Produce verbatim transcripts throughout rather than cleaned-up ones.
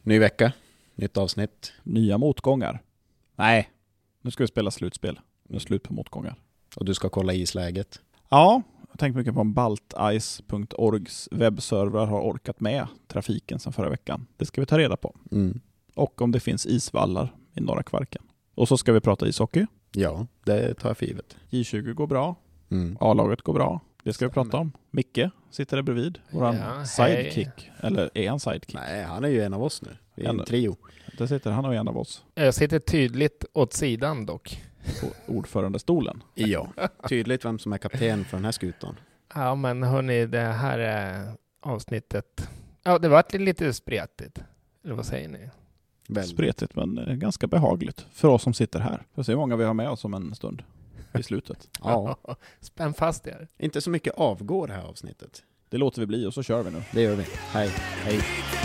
Ny vecka, nytt avsnitt. Nya motgångar. Nej, nu ska vi spela slutspel. Nu är slut på motgångar. Och du ska kolla isläget. Ja, jag tänkte mycket på om baltice punkt orgs webbservrar har orkat med trafiken sedan förra veckan. Det ska vi ta reda på. Mm. Och om det finns isvallar i norra Kvarken. Och så ska vi prata ishockey. Ja, det tar jag för givet. J tjugo går bra. Mm. A-laget går bra. Det ska vi prata om. Micke sitter där bredvid. Våran Ja, sidekick. hej. Eller är han sidekick? Nej, han är ju en av oss nu. Vi är en En- trio. Där sitter han och en av oss. Jag sitter tydligt åt sidan dock. På ordförandestolen. Ja, tydligt vem som är kapten för den här skutan. Ja, men hörni, det här är avsnittet. Ja, det var lite spretigt. Eller vad säger ni? Väl. Spretigt men eh, ganska behagligt för oss som sitter här. Jag ser hur många vi har med oss om en stund i slutet. Ja, Spänn fast er. inte så mycket avgår det här avsnittet. Det låter vi bli och så kör vi nu. Det gör vi. Hej, hej.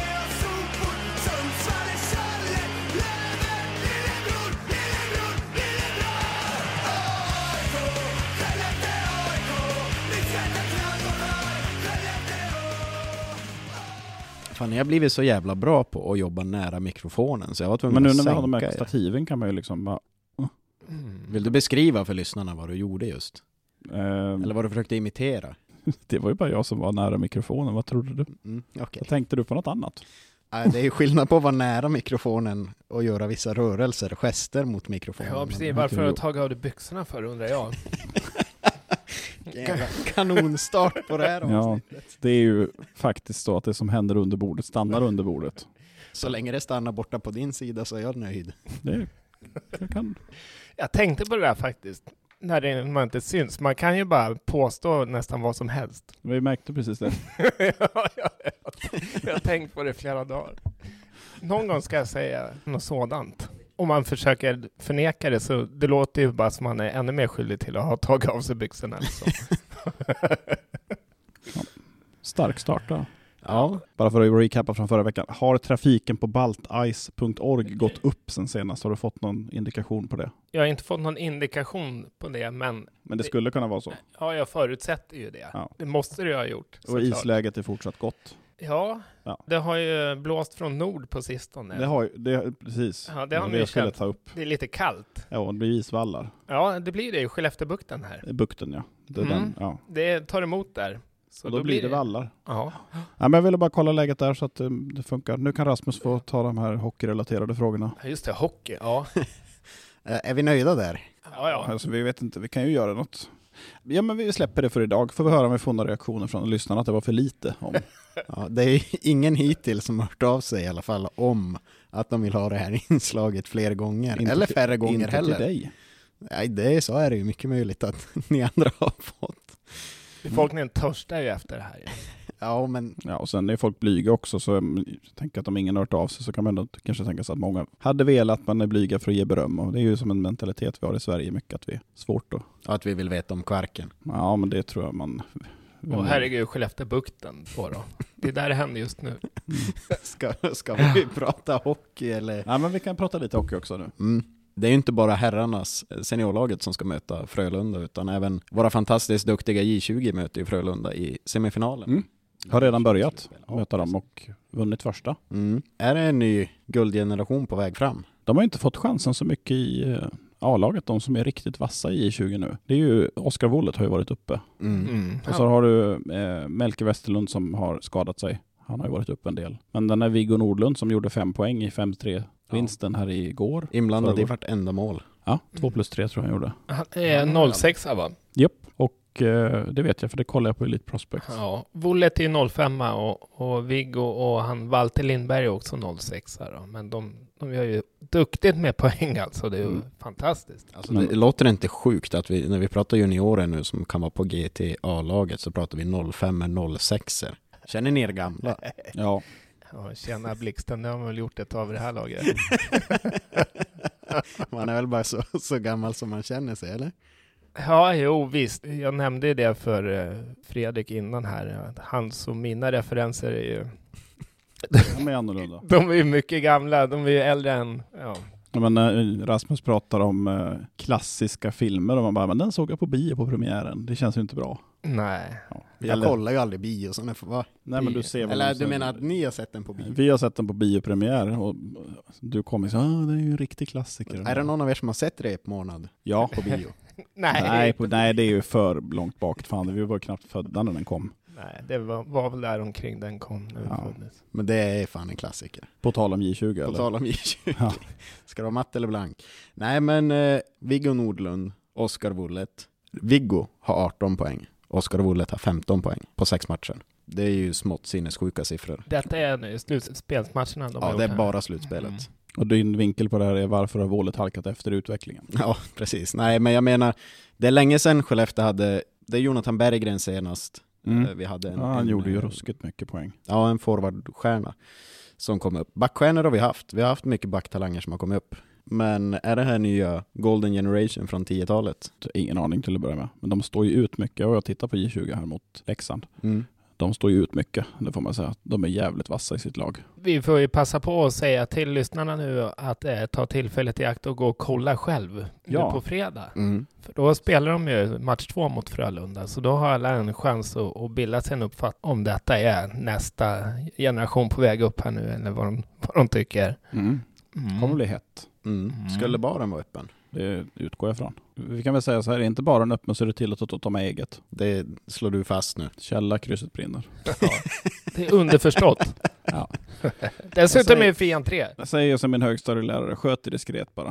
Fan, jag har blivit så jävla bra på att jobba nära mikrofonen så jag var tvungen Men nu att när vi har de sänka här er. stativen kan man ju liksom bara... Mm. Vill du beskriva för lyssnarna vad du gjorde just? Eh, Eller vad du försökte imitera? det var ju bara jag som var nära mikrofonen. Vad trodde du? Mm, okej. Vad tänkte du på något annat? Nej, det är ju skillnad på att vara nära mikrofonen och göra vissa rörelser, gester mot mikrofonen. Ja, precis. Men- Varför har du tagit av dig byxorna för, undrar jag. Jävla kanonstart på det här Ja, avsnittet. det är ju faktiskt så att det som händer under bordet stannar under bordet. Så länge det stannar borta på din sida så är jag nöjd. Det, det kan... Jag tänkte på det där faktiskt. När det, man inte syns. Man kan ju bara påstå nästan vad som helst. Vi märkte precis det. ja, ja, ja. Jag har tänkt på det flera dagar. Någon gång ska jag säga något sådant. Om man försöker förneka det så det låter ju bara som man är ännu mer skyldig till att ha tagit av sig byxorna. Liksom. Stark start då. Ja, Bara för att recappa från förra veckan. Har trafiken på baltice punkt org gått upp sen senast? Har du fått någon indikation på det? Jag har inte fått någon indikation på det, men Men det skulle kunna vara så. ja, jag förutsätter ju det. Ja. Det måste det ju ha gjort. Och såklart. isläget är fortsatt gott. Ja, Ja. det har ju blåst från nord på sistone. Det har ju, det, precis. Ja, det har Men ni jag skulle känt. ta upp. Det är lite kallt. Ja, det blir isvallar. Ja, det blir det i Skelleftebukten här. I bukten, ja. Det är Mm. den, ja. Det tar emot där. Så Och då, blir det vallar. Ja. Ja, men jag ville bara kolla läget där så att um, det funkar. Nu kan Rasmus få ta de här hockeyrelaterade frågorna. Ja, just det, hockey. Ja, är vi nöjda där? ja. ja. Alltså, vi vet inte, vi kan ju göra något. Ja, men vi släpper det för idag. Får vi höra om vi får några reaktioner från lyssnarna att det var för lite. Om. Ja, det är ingen hittills som har hört av sig i alla fall om att de vill ha det här inslaget fler gånger. Inte Eller till- färre gånger inte heller. till dig. Nej, det är, så är det ju mycket möjligt att ni andra har fått. Befolkningen törstar ju efter det här. Ja, men Ja, och sen är folk blyga också, så jag tänker att om ingen har hört av sig så kan man ändå kanske tänka sig att många hade velat att man är blyga för att ge beröm. Och det är ju som en mentalitet vi har i Sverige mycket, att vi är svårt att... att vi vill veta om Kvarken. Ja, men det tror jag man... Och herregud, Skelleftebukten på då. Det är där det händer just nu. Ska, ska vi prata hockey eller? Ja, men vi kan prata lite hockey också nu. Mm. Det är ju inte bara herrarnas seniorlaget som ska möta Frölunda utan även våra fantastiskt duktiga J tjugo möter ju Frölunda i semifinalen. Mm. Har redan börjat Ja, möta dem och vunnit första. Mm. Är det en ny guldgeneration på väg fram? De har inte fått chansen så mycket i eh, A-laget, de som är riktigt vassa i J tjugo nu. Det är ju Oskar Wollet har ju varit uppe. Mm. Mm. Och så har du eh, Melke Westerlund som har skadat sig. Han har ju varit uppe en del. Men den är Viggo Nordlund som gjorde fem poäng i fem tre vinsten här igår. Inblandad i Förrgår. vartenda mål. Ja, två plus tre tror jag han gjorde. Han är noll sex va? Japp, och eh, det vet jag för det kollar jag på Elite Prospects. Ja, Wollet är noll fem och, och Viggo och han Walter Lindberg är också noll sex då. Men de, de gör ju duktigt med poäng alltså. Det är ju Mm. fantastiskt. Alltså, det låter inte sjukt att vi, när vi pratar juniorer nu som kan vara på G T A-laget så pratar vi noll fem noll sex. Känner ni er gamla? Ja, Ja, tjena Blixten, det har man väl gjort ett av det här laget. Man är väl bara så, så gammal som man känner sig, eller? Ja, jo visst. Jag nämnde det för eh, Fredrik innan här. Hans och mina referenser är ju... de är annorlunda. De är ju mycket gamla. De är ju äldre än... Ja. Ja, men när Rasmus pratar om eh, klassiska filmer och man bara, men den såg jag på bio på premiären. Det känns ju inte bra. Nej. Ja. Jag Eller, kollar ju aldrig bio, så va? nej, men du ser vad Eller de- du menar att ni har sett den på bio? Vi har sett den på biopremiär och du kommer så, ah, det är ju en riktig klassiker. Är det någon av er som har sett Repmånad Ja. på bio? Nej. Nej, på, nej, det är ju för långt bak. Fan, vi var knappt födda när den kom. Nej, det var, var väl där omkring den kom. Nu Ja. funnits. Men det är fan en klassiker. På tal om J tjugo, På eller? tal om J tjugo. Ja. Ska det vara matt eller blank? Nej, men eh, Viggo Nordlund, Oskar Wullet. Viggo har arton poäng. Oskar Wullet har femton poäng på sex matcher. Det är ju smått sinnessjuka siffror. Detta är nu slutspelsmatcherna de har Ja, gjort det är här. bara slutspelet. Mm. Och din vinkel på det här är varför har Wålet halkat efter utvecklingen? Ja, precis. Nej, men jag menar, det är länge sedan Skellefteå hade, det är Jonathan Berggren senast. Mm. Eh, Vi hade en, Ja, han en, gjorde ju eh, ruskigt mycket poäng. Ja, en forwardstjärna som kom upp. Backstjärnor har vi haft. Vi har haft mycket backtalanger som har kommit upp. Men är det här nya Golden Generation från tiotalet? Ingen aning till att börja med. Men de står ju ut mycket. Och jag tittar på J tjugo här mot Leksand. Mm. De står ju ut mycket, det får man säga. De är jävligt vassa i sitt lag. Vi får ju passa på att säga till lyssnarna nu att eh, ta tillfället i akt och gå och kolla själv Ja. nu på fredag. Mm. För då spelar de ju match två mot Frölunda, så då har alla en chans att, att bilda sig en uppfattning om detta är nästa generation på väg upp här nu, eller vad de, vad de tycker. Mm. Mm. Kommer bli hett. Mm. Mm. Skulle baren vara öppen? Det utgår jag från. Vi kan väl säga så här, är inte bara en öppen så är det till att ta med eget. Det slår du fast nu. Källa, krysset brinner. Ja, det är underförstått. Ja. Dessutom Jag säger- är fri entré. Jag säger som min högstadielärare, sköt det diskret bara.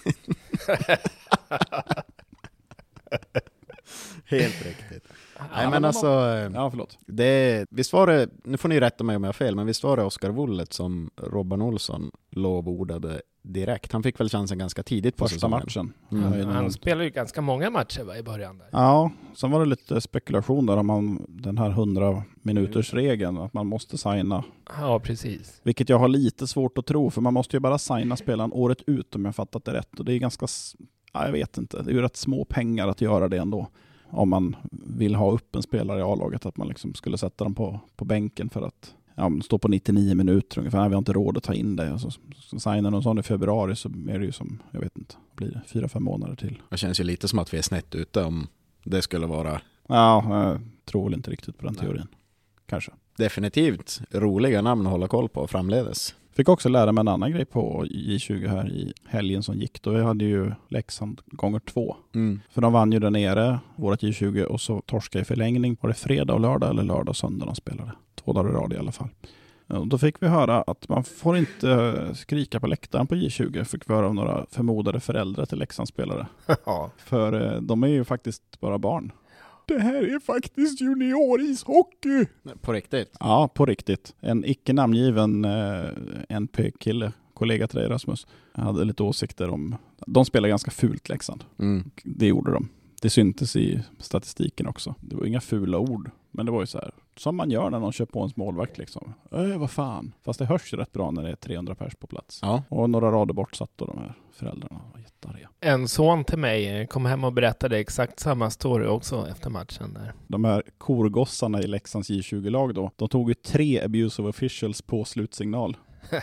Helt riktigt. Nej, Ja, men men alltså, eh, Ja, förlåt. det, visst var det, nu får ni rätta mig om jag har fel, men visst var det Oskar Wullet som Robban Olsson lovordade direkt? Han fick väl chansen ganska tidigt på Första säsongen. matchen. Mm. Ja, Han spelar ju ganska många matcher va, i början där. Ja, sen var det lite spekulation där om man, den här hundra minuters regeln att man måste signa. Ja, precis. Vilket jag har lite svårt att tro, för man måste ju bara signa spelaren året ut om jag fattat det rätt. Och det är ganska, s- ja, jag vet inte, det är ju rätt små pengar att göra det ändå. Om man vill ha upp en spelare i A-laget, att man liksom skulle sätta dem på, på bänken för att ja, stå på nittionio minuter ungefär. Nej, vi har inte råd att ta in det. Och så, så signar någon sån i februari så är det ju som, jag vet inte, blir det fyra, fem månader till. Det känns ju lite som att vi är snett ute om det skulle vara Ja, jag tror väl inte riktigt på den Nej. teorin. Kanske. definitivt roliga namn att hålla koll på framledes. Fick också lära mig en annan grej på J tjugo här i helgen som gick. Då vi hade ju Leksand gånger två. Mm. För de vann ju där nere, vårat J tjugo, och så torskade i förlängning. Var det fredag och lördag eller lördag och söndag de spelade? Två dagar i rad i alla fall. Och då fick vi höra att man får inte skrika på läktaren på J tjugo. Fick vi höra av några förmodade föräldrar till Leksandsspelare. Ja. För eh, de är ju faktiskt bara barn. Det här är faktiskt juniorishockey! På riktigt? Ja, på riktigt. En icke namngiven eh, N P-kille, kollega till dig Rasmus, hade lite åsikter om... De spelar ganska fult Leksand. Mm. Det gjorde de. Det syntes i statistiken också. Det var inga fula ord. Men det var ju så här, som man gör när någon kör på ens målvakt liksom. Äh, vad fan. Fast det hörs ju rätt bra när det är trehundra pers på plats. Ja. Och några rader bort satt då de här föräldrarna. Var jättearga. En son till mig kom hem och berättade exakt samma story också efter matchen där. De här korgossarna i Leksands J tjugo-lag då, de tog ju tre abuse of officials på slutsignal.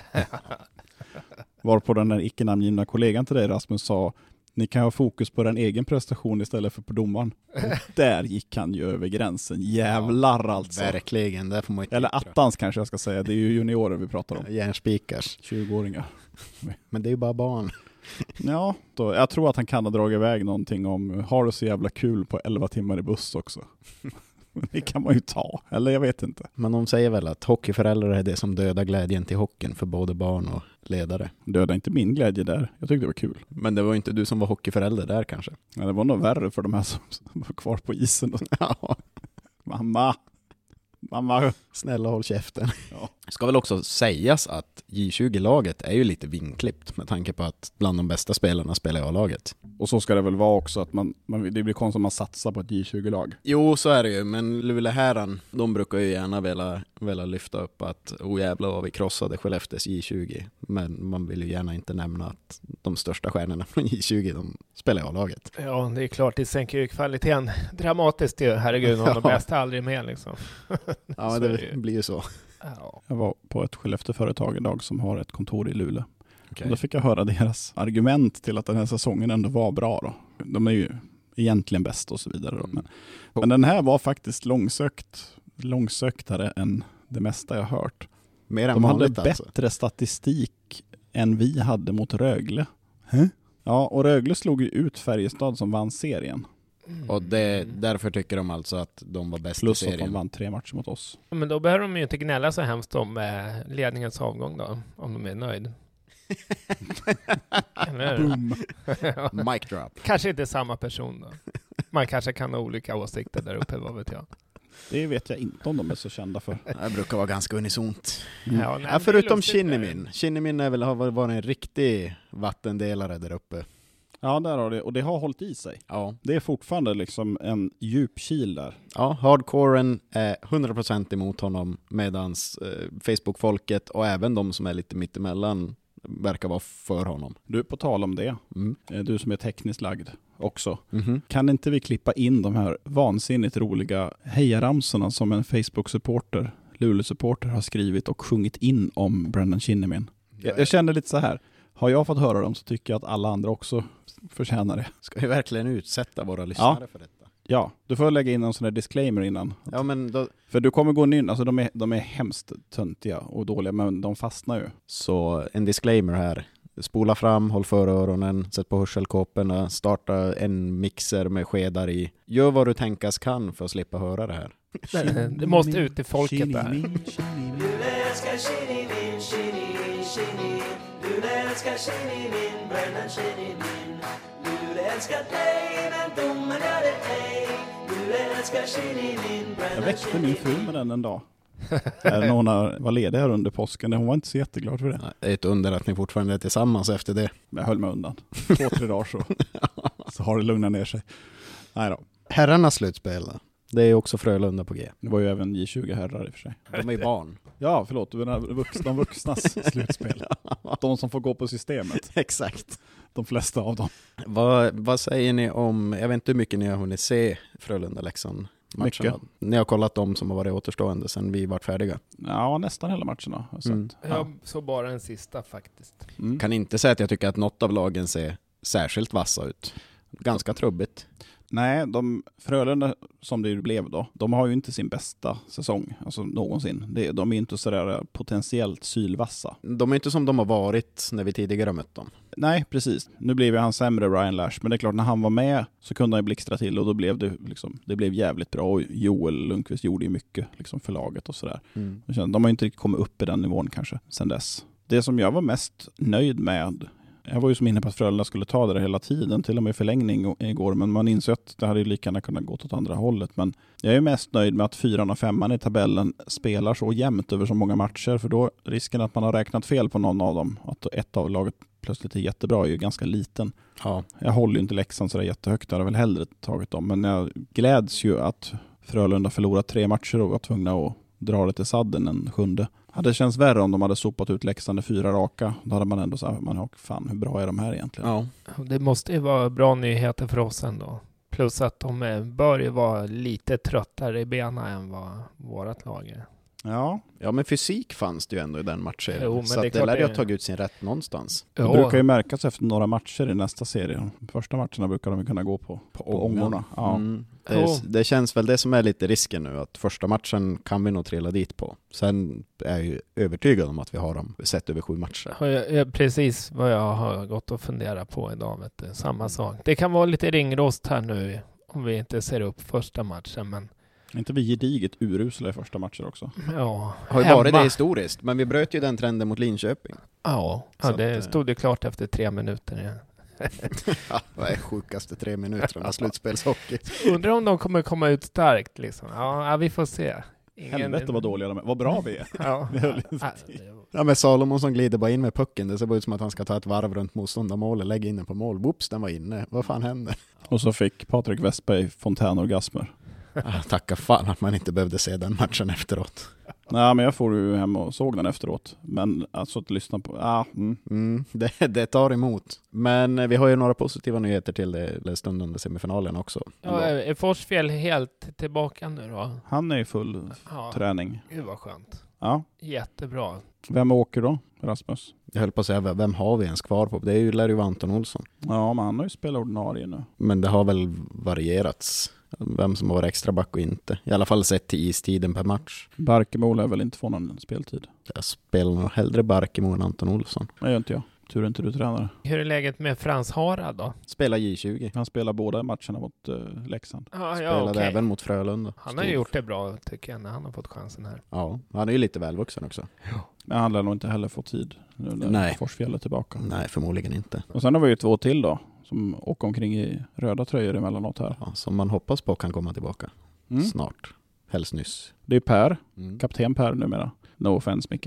Varpå den där icke namngivna kollegan till dig Rasmus sa, ni kan ha fokus på den egen prestation istället för på domaren. Och där gick han ju över gränsen. Jävlar alltså. Verkligen, där får man inte Eller yttra. attans kanske jag ska säga. Det är ju juniorer vi pratar om. Järnspikars. tjugoåringar. Men det är ju bara barn. Ja, då, jag tror att han kan ha dragit iväg någonting om har du så jävla kul på elva timmar i buss också. Det kan man ju ta. Eller jag vet inte. Men de säger väl att hockeyföräldrar är det som dödar glädjen till hockeyn för både barn och ledare. Döda inte min glädje där. Jag tyckte det var kul. Men det var inte du som var hockeyförälder där kanske. Men det var nog värre för de här som som var kvar på isen. Ja, Mamma. Mamma. snälla håll käften. Ja. Ska väl också sägas att J tjugo-laget är ju lite vinklippt med tanke på att bland de bästa spelarna spelar i A-laget. Och så ska det väl vara också att man, man det blir konstigt om man satsar på ett J tjugo-lag. Jo, så är det ju, men Luleåhäran, de brukar ju gärna vilja, vilja lyfta upp att oh jävlar vad vi krossade Skellefteås J tjugo. Men man vill ju gärna inte nämna att de största stjärnorna från J tjugo, de spelar i A-laget. Ja, det är klart, det sänker ju kvaliteten dramatiskt ju. Herregud, om de bästa aldrig med liksom. Ja, Så men är det det ju. blir ju så. Ja. Jag var på ett Skellefteå-företag idag som har ett kontor i Luleå. Okay. Och då fick jag höra deras argument till att den här säsongen ändå var bra då. De är ju egentligen bäst och så vidare. Då. Men, men den här var faktiskt långsökt, långsöktare än det mesta jag hört. Mer än De hade vanligt, bättre alltså. statistik än vi hade mot Rögle. Huh? Ja, och Rögle slog ju ut Färjestad som vann serien. Mm. Och det, därför tycker de alltså att de var bäst Plus i att de serien. vann tre matcher mot oss. Men då behöver de ju inte gnälla så hemskt om eh, ledningens avgång då, om de är nöjd. Eller? Boom. Mic drop. Kanske inte samma person då. Man kanske kan ha olika åsikter där uppe, vad vet jag. Det vet jag inte om de är så kända för. Det brukar vara ganska unisont. Mm. Ja, nej, Ja, det är förutom lustigt Kinnimin. Kinnimin är väl, har väl varit en riktig vattendelare där uppe. Ja, där har det. Och det har hållit i sig. Ja, Det är fortfarande liksom en djup kil där. ja hardcoren är hundra procent emot honom, medans eh, Facebook-folket och även de som är lite mittemellan verkar vara för honom. Du, på tal om det. Mm. eh, Du som är tekniskt lagd också. Mhm. Kan inte vi klippa in de här vansinnigt roliga hejaramsorna som en Facebook-supporter, Luleå-supporter, har skrivit och sjungit in om Brendan Kinnimin? Jag, jag känner lite så här. Har jag fått höra dem så tycker jag att alla andra också förtjänar det. Ska vi verkligen utsätta våra lyssnare för detta? Ja, du får lägga in en sån här disclaimer innan. Ja, men då, För du kommer gå in, alltså de är, de är hemskt töntiga och dåliga, men de fastnar ju. så en disclaimer här. Spola fram, håll för öronen, sätt på hörselkåporna, starta en mixer med skedar i. Gör vad du tänkas kan för att slippa höra det här. Det, det måste ut till folket där. Luleå ska Kinnimin, Kinnimin, Kinnimin. Luleå ska Kinnimin, Brendan Kinnimin. Luleå ska dig, men domen gör det ej. Luleå ska Kinnimin, Jag Brendan väckte min fru med den en dag. När hon var ledig här under påsken. Hon var inte så jätteglad för det. Det är ett under att ni fortfarande är tillsammans efter det. Men jag höll mig undan. Två, tre dagar så, så har det lugnat ner sig. Nej då. Herrarnas slutspel då? Det är också Frölunda på G. Det var ju även J tjugo herrar i och för sig. De är ju barn. Ja, förlåt. De vuxna, de vuxnas slutspel. De som får gå på systemet. Exakt. De flesta av dem. Vad, vad säger ni om, jag vet inte hur mycket ni har hunnit se Frölunda-Leksand Mycket. matcherna. Ni har kollat dem som har varit återstående sedan vi var färdiga. Ja, nästan hela matcherna har jag sett. Mm. Ja. Jag såg bara den sista faktiskt. Mm. Kan inte säga att jag tycker att något av lagen ser särskilt vassa ut. Ganska trubbigt. Nej, de Frölunda som det ju blev då, de har ju inte sin bästa säsong, alltså någonsin. Det, de är inte sådär potentiellt sylvassa. De är inte som de har varit när vi tidigare mött dem. Nej, precis. Nu blev ju han sämre, Ryan Lash, men det är klart när han var med så kunde han ju blixtra till och då blev det liksom, det blev jävligt bra och Joel Lundqvist gjorde ju mycket liksom för laget och sådär. Mm. De har inte riktigt kommit upp i den nivån kanske sen dess. Det som jag var mest nöjd med, jag var ju som inne på att Frölunda skulle ta det där hela tiden, till och med förlängning igår, men man insåg att det hade ju lika gärna kunnat gå åt andra hållet. Men jag är mest nöjd med att fyran och femman i tabellen spelar så jämnt över så många matcher, för då risken att man har räknat fel på någon av dem, att ett av laget plötsligt är jättebra, är ju ganska liten. Ja. Jag håller ju inte Leksand sådär jättehögt, jag hade väl hellre tagit dem, men jag gläds ju att Frölunda förlorat tre matcher och var tvungna att dra det till sadden en sjunde. Hade det känts värre om de hade sopat ut Leksand i fyra raka. Då hade man ändå sagt, man har fan, hur bra är de här egentligen? Ja. Det måste ju vara bra nyheter för oss ändå. Plus att de är- bör ju vara lite tröttare i benen än vad vårat lag är. Ja, Ja, men fysik fanns det ju ändå i den matchen. Jo, men så det är att det klart lär ju det- ha tagit ut sin rätt någonstans. det Ja. brukar ju märkas efter några matcher i nästa serie. Första matcherna brukar de ju kunna gå på, på ångorna. Ja. Mm. Det, Jo. är, det känns väl det som är lite risken nu, att första matchen kan vi nog trilla dit på. Sen är jag ju övertygad om att vi har dem sett över sju matcher. Ja, jag- jag- Precis vad jag har gått och funderat på idag. Vet du. Samma sak. Det kan vara lite ringrost här nu om vi inte ser upp första matchen. Men Inte vi gediget urusla i första matcher också. ja, Har ju hemma. varit det historiskt, men vi bröt ju den trenden mot Linköping. Ja, Så ja att, det eh, stod ju klart efter tre minuter. Ja. Ja, vad är sjukaste tre minuter av slutspelshockey? Undrar om de kommer komma ut starkt liksom. Ja, ja vi får se. Ingen- Helvete vad dåliga de är. Vad bra vi är. Ja. Vi höll ju Ja, Ja, men Salomon som glider bara in med pucken. Det ser bara ut som att han ska ta ett varv runt motståndarmålet, lägga in den på mål. Whoops, den var inne. Vad fan händer? Och så fick Patrik Westberg fontänorgasmer. Ah, tacka fan att man inte behövde se den matchen efteråt. Nej, men jag får ju hem och såg den efteråt. Men alltså att lyssna på... Ah, mm. Mm, det, det tar emot. Men eh, vi har ju några positiva nyheter till det, det stundande semifinalen också. Ja, är Forsfjäll helt tillbaka nu då? Han är i full Ja, träning. gud vad skönt. Ja. Jättebra. Vem åker då, Rasmus? Jag höll på att säga, vem har vi ens kvar på? Det är ju, lär ju vara Anton Olsson. Ja, men han har ju spelat ordinarie nu. Men det har väl varierats vem som har varit extra back och inte. I alla fall sett till istiden per match. Barkemo lär väl inte få någon speltid. Jag spelar nog hellre Barkemo än Anton Olsson. Det gör inte jag. Tur inte du tränare. Hur är läget med Frans Harald då? Spelar J tjugo. Han spelar båda matcherna mot uh, Leksand. Ah, Spelade ja, okay. även mot Frölunda. Han har ju gjort det bra tycker jag när han har fått chansen här. Ja, han är ju lite välvuxen också. Men han lär nog inte heller få tid nu när Nej. Forsfjäll är tillbaka. Nej, förmodligen inte. Och sen har vi ju två till då som åker omkring i röda tröjor emellanåt här. Ja, som man hoppas på kan komma tillbaka Mm. snart. Helst nyss. Det är Per, Mm. kapten Per numera. No offense, Micke.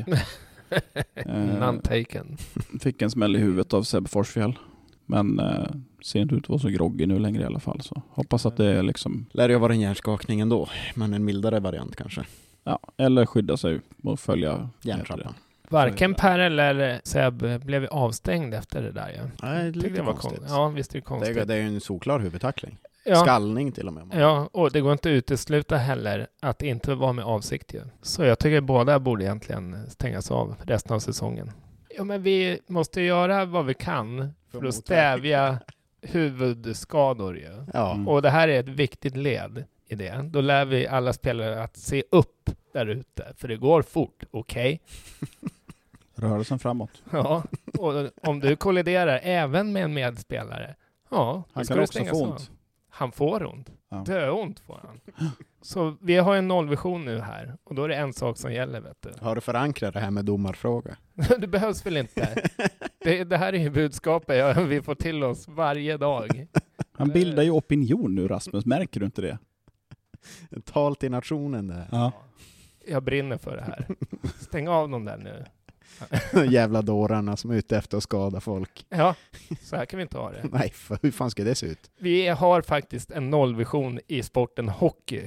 Eh, None taken. Fick en smäll i huvudet av Seb Forsfjäll. Men eh, ser inte ut att vara så groggy nu längre i alla fall. Så hoppas att det är liksom... Lär ju vara en hjärnskakning ändå. Men en mildare variant kanske. Ja, eller skydda sig och följa Hjärntrappan. Varken Per eller Seb blev avstängd efter det där. Ja. Nej, Tyckte lite det var konstigt. kon- ja, visst är det Det konstigt. är, det är ju en solklar huvudtackling. ja. Skallning till och med. Ja, och det går inte att utesluta heller att det inte var med avsikt ju. Så jag tycker båda borde egentligen stängas av resten av säsongen. Ja, men vi måste göra vad vi kan för att stävja huvudskador ju. Ja. Mm. Och det här är ett viktigt led i det. Då lär vi alla spelare att se upp där ute. För det går fort, okej? rörelsen framåt. Ja, och om du kolliderar även med en medspelare, ja, Han ska kan du också stängas få av. ont. Han får ont. Ja. Döont får han. Så vi har en nollvision nu här. Och då är det en sak som gäller, vet du. Har du förankrat det här med domarfråga? Det behövs väl inte. Det, det här är ju budskapet ja, vi får till oss varje dag. Han bildar ju opinion nu, Rasmus. Märker du inte det? Tal till nationen där. Ja. Jag brinner för det här. Stäng av dem där nu. Jävla dårarna som är ute efter att skada folk. Ja, så här kan vi inte ha det. Nej, för hur fan ska det se ut? Vi har faktiskt en nollvision i sporten hockey.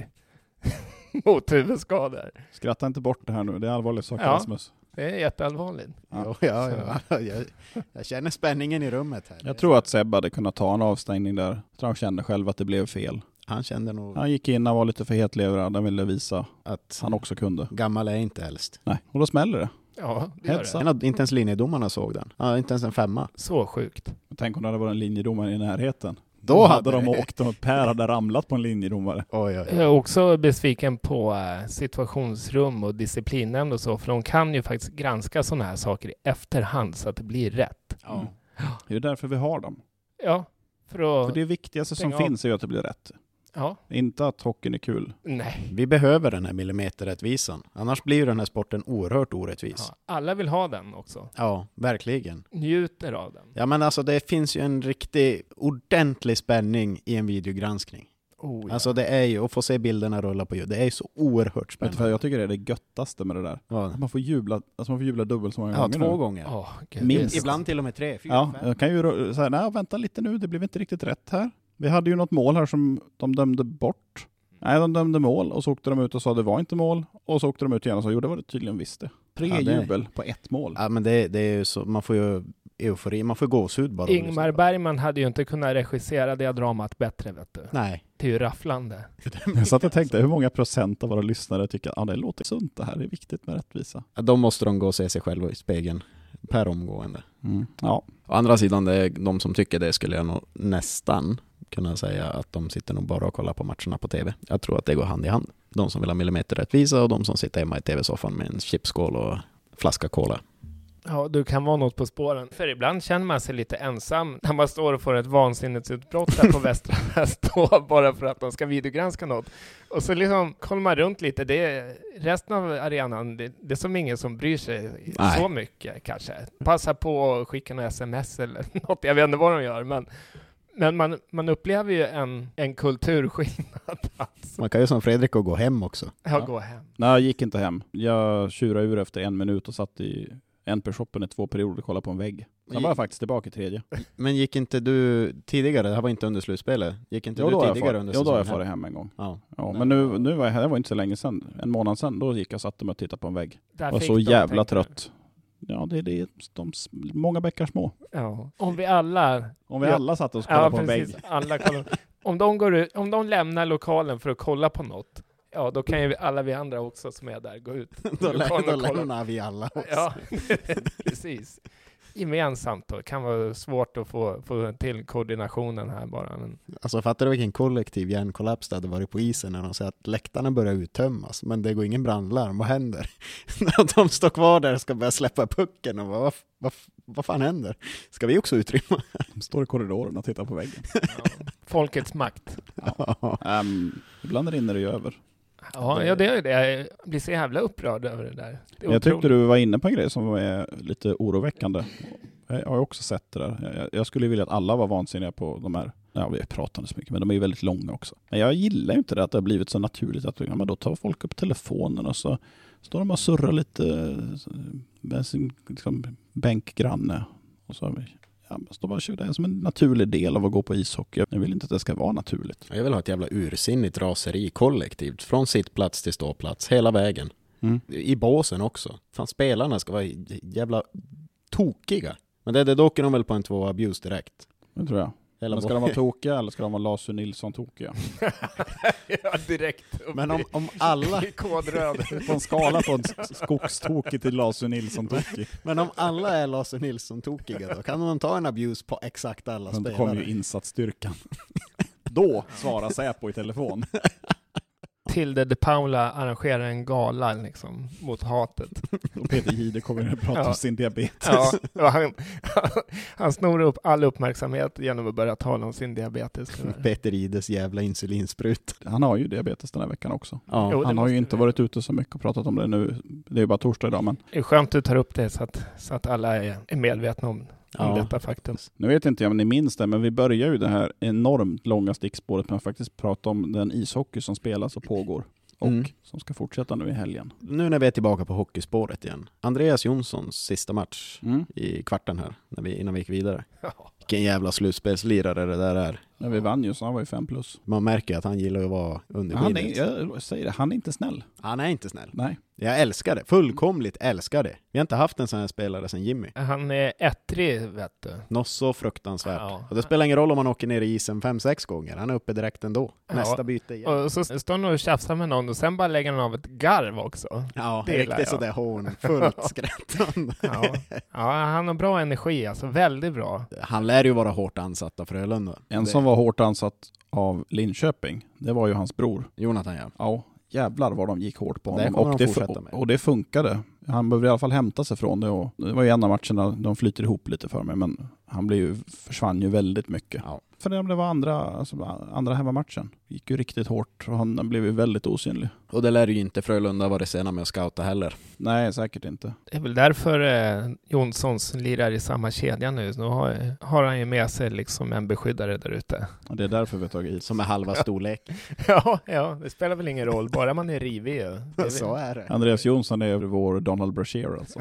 Mot huvudskador. Skratta inte bort det här nu. Det är allvarligt saker, Ja. Rasmus. Det är jätteallvarligt. Ja, ja, ja. Jag, jag känner spänningen i rummet här. Jag tror att Seb hade kunnat ta en avstängning där. Jag tror han kände själv att det blev fel. Han kände nog Han gick in och var lite för hetlevrad. Han ville visa att han också kunde. gammal är inte äldst. Nej, och då smäller det. Ja, det gör Hälsa. det. En av, inte ens linjedomarna såg den. Ja, inte ens en femma. Så sjukt. Tänk om det hade varit en linjedomare i närheten. Då Då hade hade de det- åkt och Per hade ramlat på en linjedomare. Oj, oj, Jag är också besviken på eh, situationsrum och disciplinnämnd och så. För de kan ju faktiskt granska sådana här saker i efterhand så att det blir rätt. Ja. Det är därför vi har dem. Ja, för att... För det viktigaste som Stäng av. finns är ju att det blir rätt. Ja, Inte att hockeyn är kul. nej. Vi behöver den här millimeterrättvisan. Annars blir ju den här sporten oerhört orättvis. Ja, alla vill ha den också. Ja, verkligen. Njuter av den. Ja, men alltså det finns ju en riktig ordentlig spänning i en videogranskning. Oh, ja. Alltså det är ju, att få se bilderna rulla på ljud, det är ju så oerhört Vet du vad spännande. jag tycker det är det göttaste med det där? Ja, Att man får jubla, alltså man får jubla dubbelt så många ja gånger två nu. gånger. Åh, gud, Minst. det är så- Ibland till och med tre, fyra, Ja, fem. jag kan ju säga, nej vänta lite nu, det blev inte riktigt rätt här. Vi hade ju något mål här som de dömde bort. Nej, de dömde mål och så åkte de ut och sa det var inte mål. Och så åkte de ut igen och sa jo det var det tydligen visst det. Tre Ja, det- jubel på ett mål. Ja, men det, det är ju så, man får ju eufori, man får gåshud bara. Ingmar Bergman hade ju inte kunnat regissera det dramat bättre, vet du. Nej. Det är ju rafflande. Jag satt och tänkte hur många procent av våra lyssnare tycker att ah, det låter sunt det här, det är viktigt med rättvisa. Ja, då måste de gå och se sig själva i spegeln per omgående. Mm. Ja, Å andra sidan, det är de som tycker det skulle jag nog nästan kunna säga att de sitter nog bara och kollar på matcherna på tv. Jag tror att det går hand i hand. De som vill ha millimeterrättvisa och de som sitter hemma i tv-soffan med en chipskål och flaska cola. Ja, du kan vara något på spåren. För ibland känner man sig lite ensam när man står och får ett vansinnesutbrott där på Västra Väst då, bara för att de ska videogranska något. Och så liksom kollar man runt lite. Det är, resten av arenan, det, det är som ingen som bryr sig Nej. så mycket kanske. Passa på att skicka några sms eller något. Jag vet inte vad de gör, men Men man, man upplever ju en, en kulturskillnad. Alltså. Man kan ju som Fredrik och gå hem också. Jag går hem. Nej, jag gick inte hem. Jag tjurade ur efter en minut och satt i en per shoppen i två perioder och kollade på en vägg. Sen var jag faktiskt tillbaka i tredje. Men gick inte du tidigare, det här var inte under slutspelet, gick inte Jo, då du har jag tidigare far, under jo, då har jag säsongen? farit hem en gång. Ja. Ja, men nu, nu var jag här, det var inte så länge sedan, en månad sedan, då gick jag och satte mig och tittade på en vägg. Där Jag var fick så de, jävla tänkte du. trött. Ja, det är det, de, många bäckar små. Ja. Om vi alla... Om vi Ja. alla satt och kollade Ja, på en precis. vägg. Alla kollar. Om de går ut, om de lämnar lokalen för att kolla på något, Ja, då kan ju alla vi andra också som är där gå ut. Då, lä- då kolla. lämnar vi alla också. Ja, precis. Gemensamt då. Det kan vara svårt att få, få till koordinationen här bara. Men... Alltså fattar du vilken kollektiv hjärnkollaps det hade varit på isen när de säger att läktarna börjar uttömmas, men det går ingen brandlarm. Vad händer? När de står kvar där och ska börja släppa pucken och vad, vad, vad fan händer? Ska vi också utrymma? De står i korridoren och tittar på väggen. Ja. Folkets makt. Ja. Um, ibland rinner det ju över. Ja, ja, det är det. Jag blir så jävla upprörd över det där. Det är jag otroligt. tyckte du var inne på en grej som är lite oroväckande. Jag har också sett det där. Jag, jag skulle vilja att alla var vansinniga på de här. Ja, vi pratar så mycket, men de är ju väldigt långa också. Men jag gillar ju inte det att det har blivit så naturligt att ja, men då tar folk upp telefonen och så står de och surrar lite med sin liksom, bänkgranne. Och så ja, står bara och det är som en naturlig del av att gå på ishockey. Jag vill inte att det ska vara naturligt. Jag vill ha ett jävla ursinnigt raseri kollektivt. Från sitt plats till ståplats. Hela vägen. Mm. I båsen också. Fan, spelarna ska vara jävla tokiga. Men det, det då åker de väl på en två abuse direkt. Det tror jag. Hela Men ska bo- de vara tokiga eller ska de vara Lasse Nilsson-tokiga? Ja, direkt. upp Men om, i- om alla i kodröd. På en skala från skogstokig till Lasse Nilsson-tokig. Men om alla är Lasse Nilsson-tokiga då kan man ta en abuse på exakt alla Men då spelare. kommer ju insatsstyrkan. Då svarar Säpo i telefon. Tilde de Paula arrangerar en gala liksom, mot hatet. Och Peter Jihde kommer att prata Ja. om sin diabetes. Ja, och han, han snor upp all uppmärksamhet genom att börja tala om sin diabetes. Peter Ides jävla insulinsprut. Han har ju diabetes den här veckan också. Ja. Jo, det Han har ju måste inte vi- varit ute så mycket och pratat om det nu. Det är ju bara torsdag idag, men Det är skönt att du tar upp det så att, så att alla är, är medvetna om, om Ja. detta faktum. nu vet inte jag om ni minns det, men vi börjar ju det här enormt långa stickspåret med att faktiskt prata om den ishockey som spelas och pågår. Och Mm. som ska fortsätta nu i helgen. Nu när vi är tillbaka på hockeyspåret igen. Andreas Jonssons sista match Mm. i kvarten här, när vi, innan vi gick vidare. Ja. Vilken jävla slutspelslirare det där är. När vi vann ju så han var ju fem plus. Man märker att han gillar att vara under Han skidor. är, jag säger det, han är inte snäll. Han är inte snäll. Nej. Jag älskar det. Fullkomligt älskar det. Vi har inte haft en sån här spelare sedan Jimmy. Han är ettrig, vet du. Något så fruktansvärt. Ja. Och det spelar ingen roll om man åker ner i isen fem, sex gånger. Han är uppe direkt ändå. Ja. Nästa byte igen. Och så står han och tjafsar med någon och sen bara lägger han av ett garv också. Ja, det gillar riktigt jag. sådär hån. Fullt skrattande. Ja. Ja, han har bra energi, alltså väldigt bra. Han lär ju vara hårt ansatt av Frölunda. En Det- som var hårt ansatt av Linköping, det var ju hans bror. Jonathan, ja. Ja, jävlar vad de gick hårt på Det honom. kommer Och de det, fortsätta fu- med. och det funkade. Han behövde i alla fall hämta sig från det. Och det var ju en av matcherna, de flyter ihop lite för mig, men han blev ju, försvann ju väldigt mycket. Ja. För det var andra, alltså, andra hemmamatchen. Gick ju riktigt hårt och han blev ju väldigt osynlig. Och det lär ju inte Frölunda vara sena med att scouta heller. Nej, säkert inte. Det är väl därför eh, Jonssons lirar i samma kedja nu. Nu har, har han ju med sig liksom en beskyddare där ute. Och det är därför vi har tagit hit. Som är halva storlek. Ja, ja, det spelar väl ingen roll. Bara man är rivig ju. Det är väl- Så är det. Andreas Jonsson är vår Donald Brashear alltså.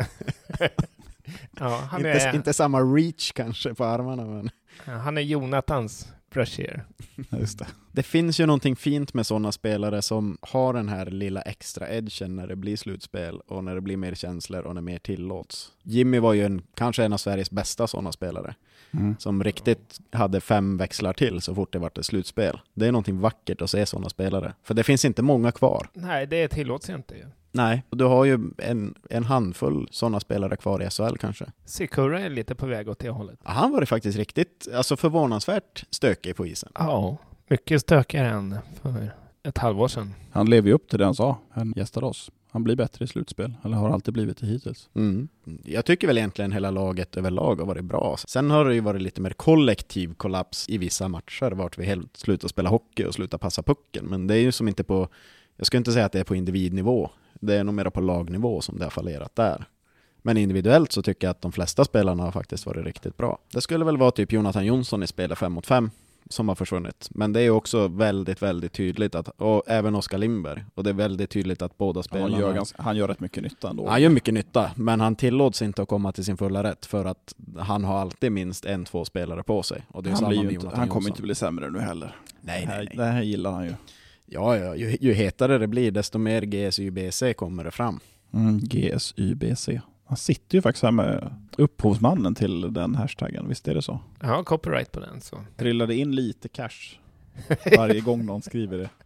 Ja, han, Inte, är, inte samma reach kanske på armarna, men han är Jonathans Brashear. Just det. det finns ju någonting fint med sådana spelare som har den här lilla extra edgen när det blir slutspel och när det blir mer känslor och när mer tillåts. Jimmy var ju en, kanske en av Sveriges bästa sådana spelare Mm. som riktigt hade fem växlar till så fort det var ett slutspel. Det är någonting vackert att se sådana spelare. För det finns inte många kvar. Nej, det tillåts ju inte ju. Nej, och du har ju en, en handfull sådana spelare kvar i S H L kanske. Sikura är lite på väg åt det hållet. Ja, han var det faktiskt riktigt, alltså förvånansvärt stökig på isen. Ja, mycket stökigare än för ett halvår sedan. Han lever ju upp till det han sa. Han gästade oss. Han blir bättre i slutspel. Eller har alltid blivit det hittills. Mm. Jag tycker väl egentligen hela laget överlag har varit bra. Sen har det ju varit lite mer kollektiv kollaps i vissa matcher vart vi helt slutar spela hockey och slutar passa pucken. Men det är ju som inte på, jag ska inte säga att det är på individnivå. Det är nog mer på lagnivå som det har fallerat där. Men individuellt så tycker jag att de flesta spelarna har faktiskt varit riktigt bra. Det skulle väl vara typ Jonathan Jonsson i spelet fem mot fem som har försvunnit. Men det är ju också väldigt, väldigt tydligt att, och även Oskar Lindberg, och det är väldigt tydligt att båda spelarna... Han gör, ganska, han gör rätt mycket nytta ändå. Han gör mycket nytta, men han tillåts inte att komma till sin fulla rätt för att han har alltid minst en, två spelare på sig. Och det är han samma blir med ju inte, Jonathan han kommer Jonsson. inte bli sämre nu heller. Nej, det, här, nej, nej. det här gillar han ju. Ja, ja ju, ju hetare det blir, desto mer G S Y B C kommer det fram. Mm, G S Y B C. Han sitter ju faktiskt här med upphovsmannen till den hashtaggen. Visst är det så? Ja, copyright på den så. Trillade in lite cash varje gång någon skriver det.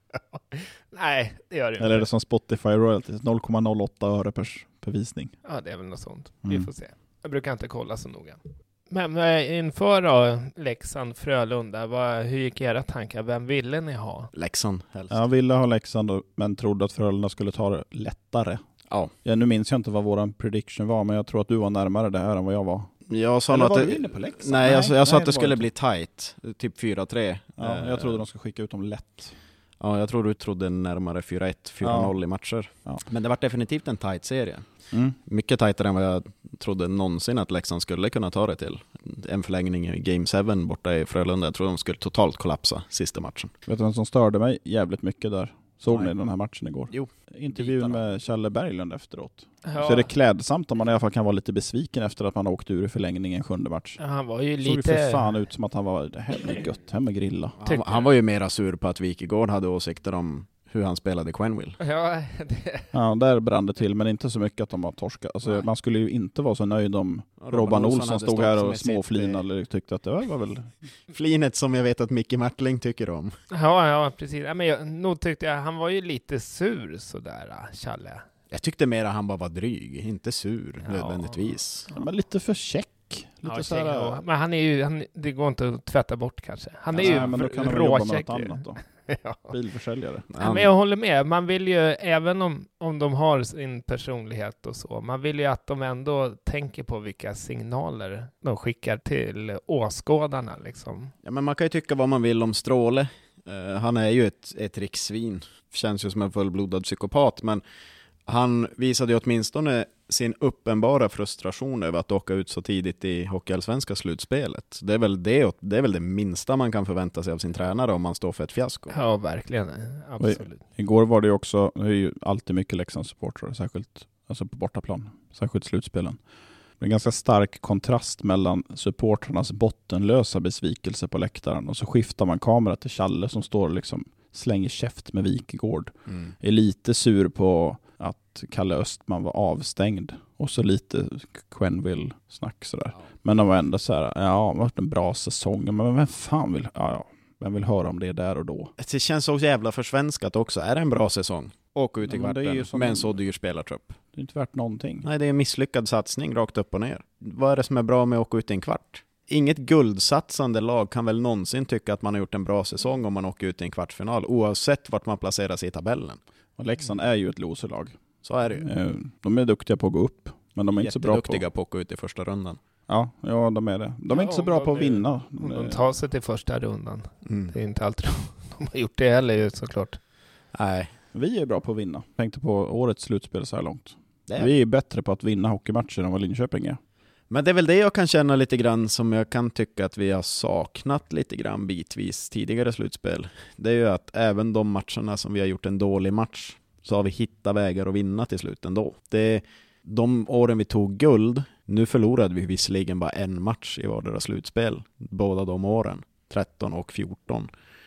Nej, det gör det inte. Eller är det som Spotify royalties, noll komma noll åtta öre per, per visning? Ja, det är väl något sånt. Mm. Vi får se. Jag brukar inte kolla så noga. Men eh, inför då Leksand, Frölunda, vad, hur gick era tankar? Vem ville ni ha? Leksand helst. Jag ville ha Leksand men trodde att Frölunda skulle ta det lättare. Ja. Ja, nu minns jag inte vad våran prediction var, men jag tror att du var närmare det här än vad jag var. Jag sa Eller nog var att du det, inne på Leksand? nej, jag, sa- jag sa nej, att det skulle var bli tight, typ fyra tre. Ja, Eh, jag trodde de skulle skicka ut dem lätt. Ja, jag tror du trodde närmare fyra ett, fyra noll i matcher. Ja. Men det var definitivt en tight serie. Mm. Mycket tightare än vad jag trodde någonsin att Leksand skulle kunna ta det till. En förlängning i Game sju borta i Frölunda. Jag tror de skulle totalt kollapsa sista matchen. Vet du vem som störde mig jävligt mycket där? Såg Nej. ni den här matchen igår? Jo. Intervjun med Challe Berglund efteråt. Ja, Så är det klädsamt om man i alla fall kan vara lite besviken efter att man har åkt ur i förlängningen sjunde match. han var ju Såg ju lite... för fan ut som att han var, det här blir gött, hem med grilla. Han, han var ju mera sur på att Wikegård hade åsikter om hur han spelade Quenneville. Ja, det... Ja, där brann det till, men inte så mycket att de har torskat. Alltså, Nej. man skulle ju inte vara så nöjd om Ja, Robban, Robban Olsson Olsson hade stod stått här som och ett småflinade eller tyckte att det var, var väl... Flinet som jag vet att Micke Martling tycker om. ja, ja, precis. Ja, men jag, nog tyckte jag han var ju lite sur sådär, Challe. Jag tyckte mera han bara var dryg, inte sur Ja. nödvändigtvis. Ja, men lite för check. Lite Ja, så här, ja, men han är ju, han, det går inte att tvätta bort kanske. Han är nej, ju men då kan de väl jobba med något råcheck. annat då. Ja. Bilförsäljare. Ja, men jag håller med. Man vill ju, även om, om de har sin personlighet och så, man vill ju att de ändå tänker på vilka signaler de skickar till åskådarna liksom. Ja, men man kan ju tycka vad man vill om Stråle. Uh, han är ju ett, ett rikssvin. Känns ju som en fullblodad psykopat, men han visade ju åtminstone sin uppenbara frustration över att åka ut så tidigt i hockeyallsvenska slutspelet. Det är väl det, det är väl det minsta man kan förvänta sig av sin tränare om man står för ett fiasko. Ja, verkligen. Absolut. Igår var det ju också, det är ju alltid mycket Leksandssupportrar, särskilt alltså på bortaplan, särskilt slutspelen. Det är en ganska stark kontrast mellan supportrarnas bottenlösa besvikelse på läktaren och så skiftar man kamera till Challe som står och liksom slänger käft med Wikegård. Mm. Är lite sur på att Kalle Östman var avstängd och så lite Quenneville-snack sådär. Ja. Men de var ändå så här, ja, det har varit en bra säsong, men vem fan vill, ja, ja, vem vill höra om det där och då? Det känns så jävla försvenskat också. Är det en bra säsong? Åka ut i Ja, men det är ju kvarten som med en en- så dyr spelartrupp. Det är inte värt någonting. Nej, det är en misslyckad satsning rakt upp och ner. Vad är det som är bra med att åka ut i en kvart? Inget guldsatsande lag kan väl någonsin tycka att man har gjort en bra säsong om man åker ut i en kvartsfinal, oavsett vart man placerar sig i tabellen. Och Leksand är ju ett loserlag. Så är det ju. Eh, De är duktiga på att gå upp, men de är inte så bra på... Jätteduktiga på att åka ut i första rundan. Ja, ja, de är det. De är Ja, inte så om bra de på att är- vinna. Om de Eh, tar sig till första rundan. Mm. Det är inte alltid de har gjort det heller ju såklart. Nej, Vi är bra på att vinna. Tänkte på årets slutspel så här långt. det är. Vi är bättre på att vinna hockeymatcher än vad Linköping är. Men det är väl det jag kan känna lite grann som jag kan tycka att vi har saknat lite grann bitvis tidigare slutspel. Det är ju att även de matcherna som vi har gjort en dålig match så har vi hittat vägar att vinna till slut ändå. Det, de åren vi tog guld, nu förlorade vi visserligen bara en match i vardera slutspel båda de åren, tretton och fjorton.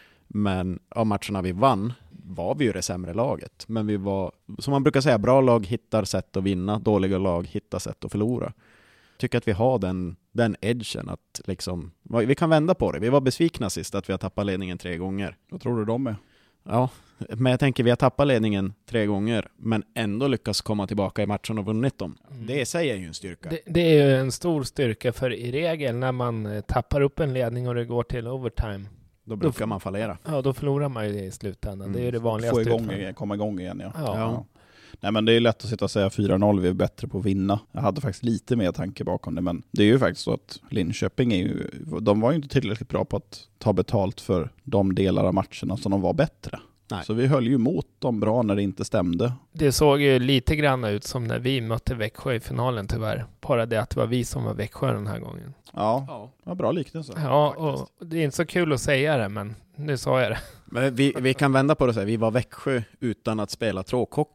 Men av matcherna vi vann var vi ju det sämre laget. Men vi var, som man brukar säga, bra lag hittar sätt att vinna, dåliga lag hittar sätt att förlora. Tycker att vi har den, den edgen att liksom, vi kan vända på det. Vi var besvikna sist att vi har tappat ledningen tre gånger. Vad tror du de är? Ja, men jag tänker vi har tappat ledningen tre gånger men ändå lyckas komma tillbaka i matchen och vunnit dem. Det säger ju en styrka. Det, det är ju en stor styrka, för i regel när man eh, tappar upp en ledning och det går till overtime, Då brukar man fallera. ja, då förlorar man ju det i slutändan. Mm. Det är ju det Få vanligaste igång, utfallet. komma igång igen, ja. Ja. Ja. Nej, men det är lätt att sitta och säga fyra noll, vi är bättre på att vinna. Jag hade faktiskt lite mer tanke bakom det, men det är ju faktiskt så att Linköping är ju, de var ju inte tillräckligt bra på att ta betalt för de delar av matcherna som de var bättre. Nej. Så vi höll ju emot dem bra när det inte stämde. Det såg ju lite grann ut som när vi mötte Växjö i finalen tyvärr. Bara det att det var vi som var Växjö den här gången. Ja, Ja. ja bra liknelse. Ja, och det är inte så kul att säga det, men nu sa jag det. Men vi, vi kan vända på det och säga, vi var Växjö utan att spela tråkhockey.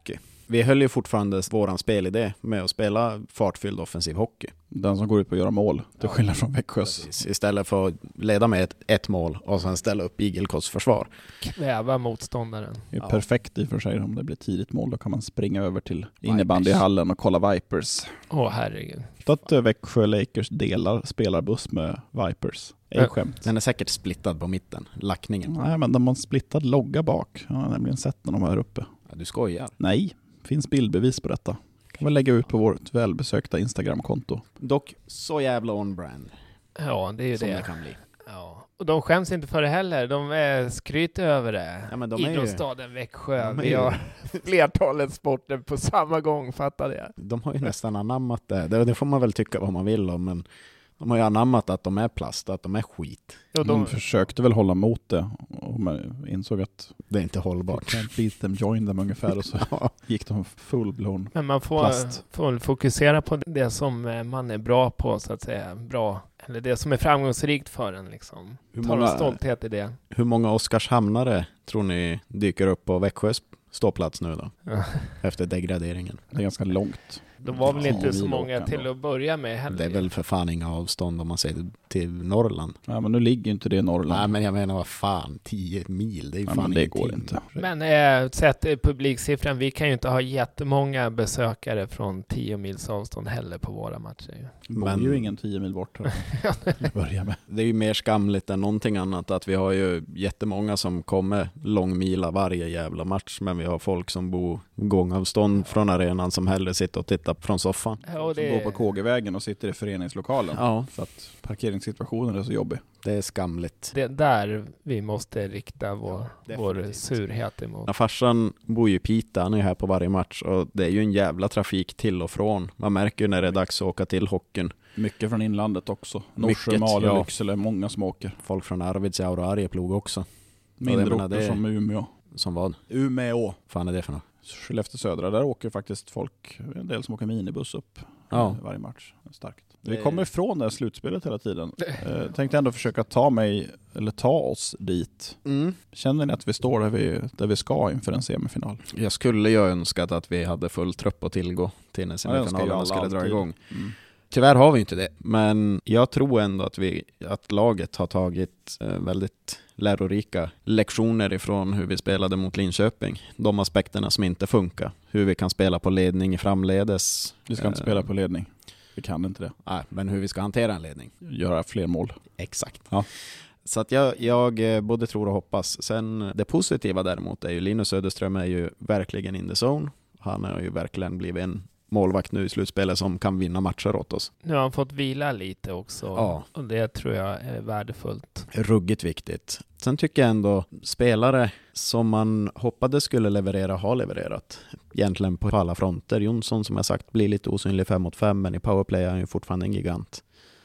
Vi höll ju fortfarande våran spelidé med att spela fartfylld offensiv hockey. Den som går ut på att göra mål, till skillnad från Växjös. Precis. Istället för att leda med ett, ett mål och sen ställa upp Igelkots försvar. Kväva motståndaren. Det är Ja. perfekt i och för sig om det blir tidigt mål. Då kan man springa över till innebandyhallen och kolla Vipers. Åh herregud. Så att eh, Växjö Lakers delar spelarbuss med Vipers. Ej Ja. skämt. Den är säkert splittad på mitten, lackningen. Nej, men de har en splittad logga bak. Jag har nämligen sett när de var här uppe. Ja, du skojar. Nej, finns bildbevis på detta. Kan vi lägga ut på vårt välbesökta Instagram-konto. Dock så jävla on-brand Ja, det är ju som det. det. kan bli. Ja. Och de skäms inte för det heller. De är skryter över det. Ja, men de är ju- Idrottsstaden Växjö. de är Vi ju- har flertalet sporter på samma gång, fattar jag. De har ju nästan anammat det. det. Det får man väl tycka vad man vill om, men de har ju anammat att de är plast, att de är skit. Och De de, försökte väl hålla mot det och man insåg att Det är inte hållbart. can't beat them, join them ungefär och så Ja. gick de full-blown. men man får, plast. får väl fokusera på det som eh, man är bra på, så att säga. Bra. Eller det som är framgångsrikt för en, liksom. Hur Tar en många, stolthet i det. hur många Oskarshamnare tror ni dyker upp på Växjös ståplats nu då? Ja. Efter degraderingen. Det är ganska långt. De var väl Ja, inte så mil många åka till ändå. att börja med heller. Det är väl för fan inga avstånd om man säger det till Norrland. Ja, men nu ligger ju inte det i Norrland. Nej, men jag menar vad fan, tio mil, det är ju Ja, fan men det ingenting. går inte. Men eh, sett i publiksiffran, vi kan ju inte ha jättemånga besökare från tio mils avstånd heller på våra matcher. ju. Det Men- är ju ingen tio mil bort. Till att börja med. Det är ju mer skamligt än någonting annat att vi har ju jättemånga som kommer långmila varje jävla match, men vi har folk som bor gångavstånd från arenan som hellre sitter och tittar från soffan. Ja, och Som det, går på K G-vägen och sitter i föreningslokalen. Ja, För att parkeringssituationen är så jobbig. det är skamligt. det är där vi måste rikta vår, vår Definitivt. surhet emot. Ja, farsan bor ju i Piteå, han är ju här på varje match och det är ju en jävla trafik till och från. Man märker ju när det är dags att åka till hockeyn. Mycket från inlandet också. Norsjö, Mycket, Malö, ja. Lycksele, många som åker. Folk från Arvidsjaur och Arjeplog också. Mindre jag menar, orter det- som Umeå. Som vad? Umeå. Fan är det för något? Skellefteå södra, där åker faktiskt folk, en del som åker minibuss upp Ja. eh, varje match. Starkt. Det- Vi kommer ifrån det här slutspelet hela tiden. Eh, tänkte ändå försöka ta mig, eller ta oss dit. Mm. Känner ni att vi står där vi, där vi ska inför en semifinal? Jag skulle ju önskat att vi hade full trupp att tillgå till när Ja, det önskar ju semifinalerna alla skulle dra alltid. igång. Mm. Tyvärr har vi inte det, men jag tror ändå att, vi, att laget har tagit eh, väldigt lärorika lektioner ifrån hur vi spelade mot Linköping. De aspekterna som inte funkar. Hur vi kan spela på ledning i framledes. Vi ska inte Eh, spela på ledning. Vi kan inte det. Nej, men hur vi ska hantera en ledning. Göra fler mål. Exakt. Ja. Så att jag, jag eh, både tror och hoppas. Sen det positiva däremot är ju Linus Söderström är ju verkligen in the zone. Han har ju verkligen blivit en målvakt nu i slutspelet som kan vinna matcher åt oss. Nu har han fått vila lite också. Ja. Och det tror jag är värdefullt. Ruggigt viktigt. Sen tycker jag ändå spelare som man hoppades skulle leverera har levererat. Egentligen på alla fronter. Jonsson som jag sagt blir lite osynlig fem mot fem, men i powerplay är han ju fortfarande en gigant.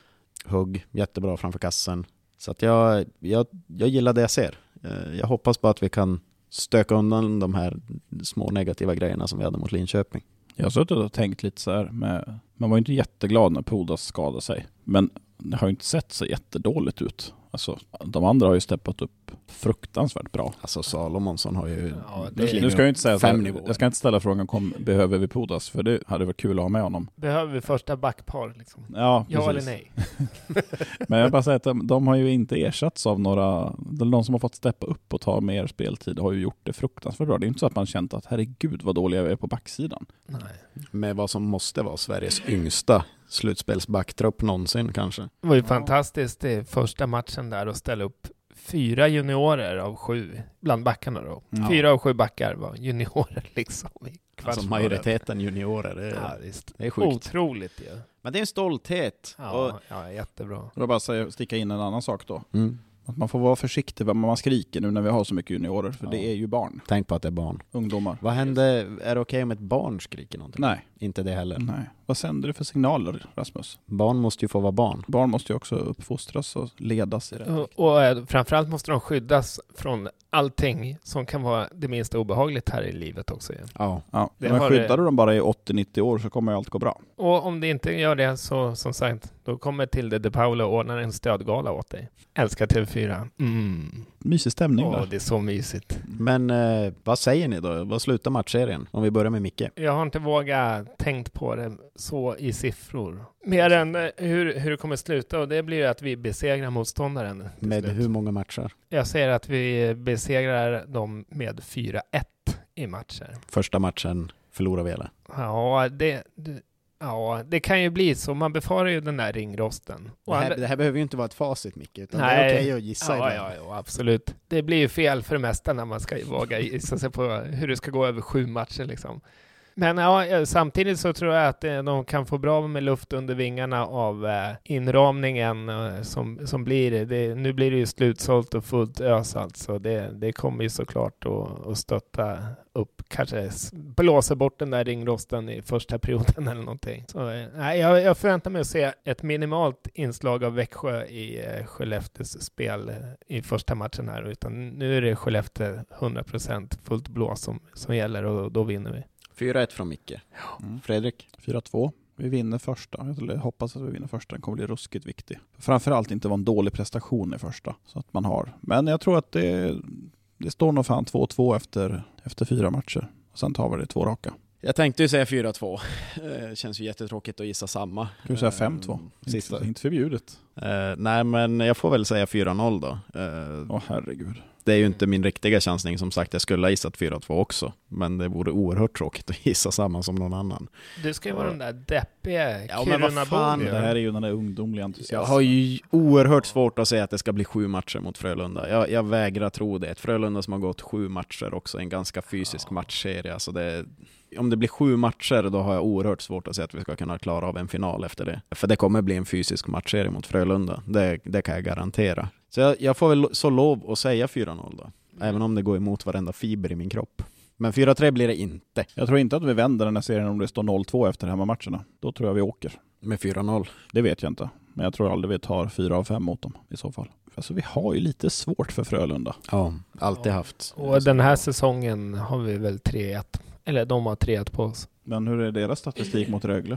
Hugg, jättebra framför kassen. Så att jag, jag, jag gillar det jag ser. Eh, Jag hoppas på att vi kan stöka undan de här små negativa grejerna som vi hade mot Linköping. Jag har suttit och tänkt lite så här. Med, man var ju inte jätteglad när Pudas skadade sig. Men det har ju inte sett så jättedåligt ut. Alltså, de andra har ju steppat upp fruktansvärt bra. Alltså Salomonsson har ju... Ja, Nu, det- nu ska jag inte säga så fem här, nivåer. jag ska inte ställa frågan kom, behöver vi Pudas, för det hade varit kul att ha med honom. Behöver vi första backpar? Liksom? Ja, Ja precis. eller nej? Men jag bara säger att de, de har ju inte ersatts av några, de som har fått steppa upp och ta mer speltid har ju gjort det fruktansvärt bra. Det är inte så att man känt att herregud vad dåliga vi är på backsidan. Nej. Med vad som måste vara Sveriges yngsta slutspelsbacktrupp någonsin kanske. Det var ju Ja. fantastiskt i första matchen där att ställa upp fyra juniorer av sju bland backarna då. Ja. Fyra av sju backar var juniorer liksom. I Alltså kvartsfinalen. majoriteten juniorer, det är, Ja, visst. det är sjukt. Otroligt ju. Men det är en stolthet. Ja, Och, ja, jättebra. Och då bara säga, sticka in en annan sak då. mm, Att man får vara försiktig vad man skriker nu när vi har så mycket juniorer, för Ja. det är ju barn, tänk på att det är barn. ungdomar. Vad händer, är det okej om ett barn skriker någonting? Nej, Inte det heller. nej. Vad sänder det för signaler, Rasmus? Barn måste ju få vara barn. Barn måste ju också uppfostras och ledas i det. Och, och eh, framförallt måste de skyddas från allting som kan vara det minsta obehagligt här i livet också. Igen. Ja. Ja. Det Men har skyddar det- du dem bara i åttio nittio år så kommer allt gå bra. Och om det inte gör det så, som sagt, då kommer Tilde de Paula och ordnar en stödgala åt dig. Älskar T V fyra. Mm. Mysig stämning Åh, där. det är så mysigt. Men eh, vad säger ni då? Vad slutar matchserien? Om vi börjar med Micke. Jag har inte vågat tänkt på det så i siffror. Mer än eh, hur, hur det kommer sluta, och det blir ju att vi besegrar motståndaren. till Med slut. hur många matcher? Jag säger att vi besegrar dem med fyra ett i matcher. Första matchen förlorar vi eller? Ja, det, det, ja, det kan ju bli så. Man befarar ju den där ringrosten. Det Och här, andra- det här behöver ju inte vara ett facit, Micke, utan det Nej. är okej att gissa Ja, ibland. ja, ja, absolut. Det blir ju fel för det mesta när man ska våga gissa sig på hur det ska gå över sju matcher liksom. Men ja, samtidigt så tror jag att eh, de kan få bra med luft under vingarna av eh, inramningen eh, som, som blir det. Nu blir det ju slutsålt och fullt ös alltså. Det, det kommer ju såklart att, att stötta upp, kanske s- blåsa bort den där ringrosten i första perioden eller någonting. Så, eh, nej, jag, jag förväntar mig att se ett minimalt inslag av Växjö i eh, Skellefteås spel eh, i första matchen här. Utan nu är det Skellefteå hundra procent fullt blås som, som gäller, och då vinner vi. fyra ett från Micke. Mm. Fredrik? fyra två. Vi vinner första. Jag hoppas att vi vinner första. Den kommer bli ruskigt viktig. Framförallt inte vara en dålig prestation i första. Så att man har. Men jag tror att det, det står nog fan två två efter, efter fyra matcher. Och sen tar vi det två raka. Jag tänkte ju säga fyra två. Eh, känns ju jättetråkigt att gissa samma. Ska vi säga fem två? Eh, Sista. Inte, inte förbjudet. Eh, nej, men jag får väl säga fyra noll då. Eh, Åh herregud. det är ju inte min riktiga chansning, som sagt. Jag skulle ha gissat fyra två också. Men det vore oerhört tråkigt att gissa samma som någon annan. Du ska ju vara den där deppiga Ja, men vad fan, Kiruna-bon. Det här är ju den där ungdomliga Jag entusiasmen. har ju oerhört svårt att säga att det ska bli sju matcher mot Frölunda. Jag, jag vägrar tro det. Ett Frölunda som har gått sju matcher också, en ganska fysisk Ja. matchserie. Alltså det, om det blir sju matcher, då har jag oerhört svårt att säga att vi ska kunna klara av en final efter det. För det kommer bli en fysisk matchserie mot Frölunda. Det, det kan jag garantera. Så jag, jag får väl så lov att säga fyra noll då. Även om det går emot varenda fiber i min kropp. Men fyra tre blir det inte. Jag tror inte att vi vänder den här serien om det står noll två efter hemmamatcherna. Då tror jag vi åker. Med fyra noll. Det vet jag inte. Men jag tror aldrig vi tar fyra av fem mot dem i så fall. Alltså vi har ju lite svårt för Frölunda. Ja, alltid Ja. haft. Och den här säsongen har vi väl tre ett. Eller de har tre ett på oss. Men hur är deras statistik mot Rögle?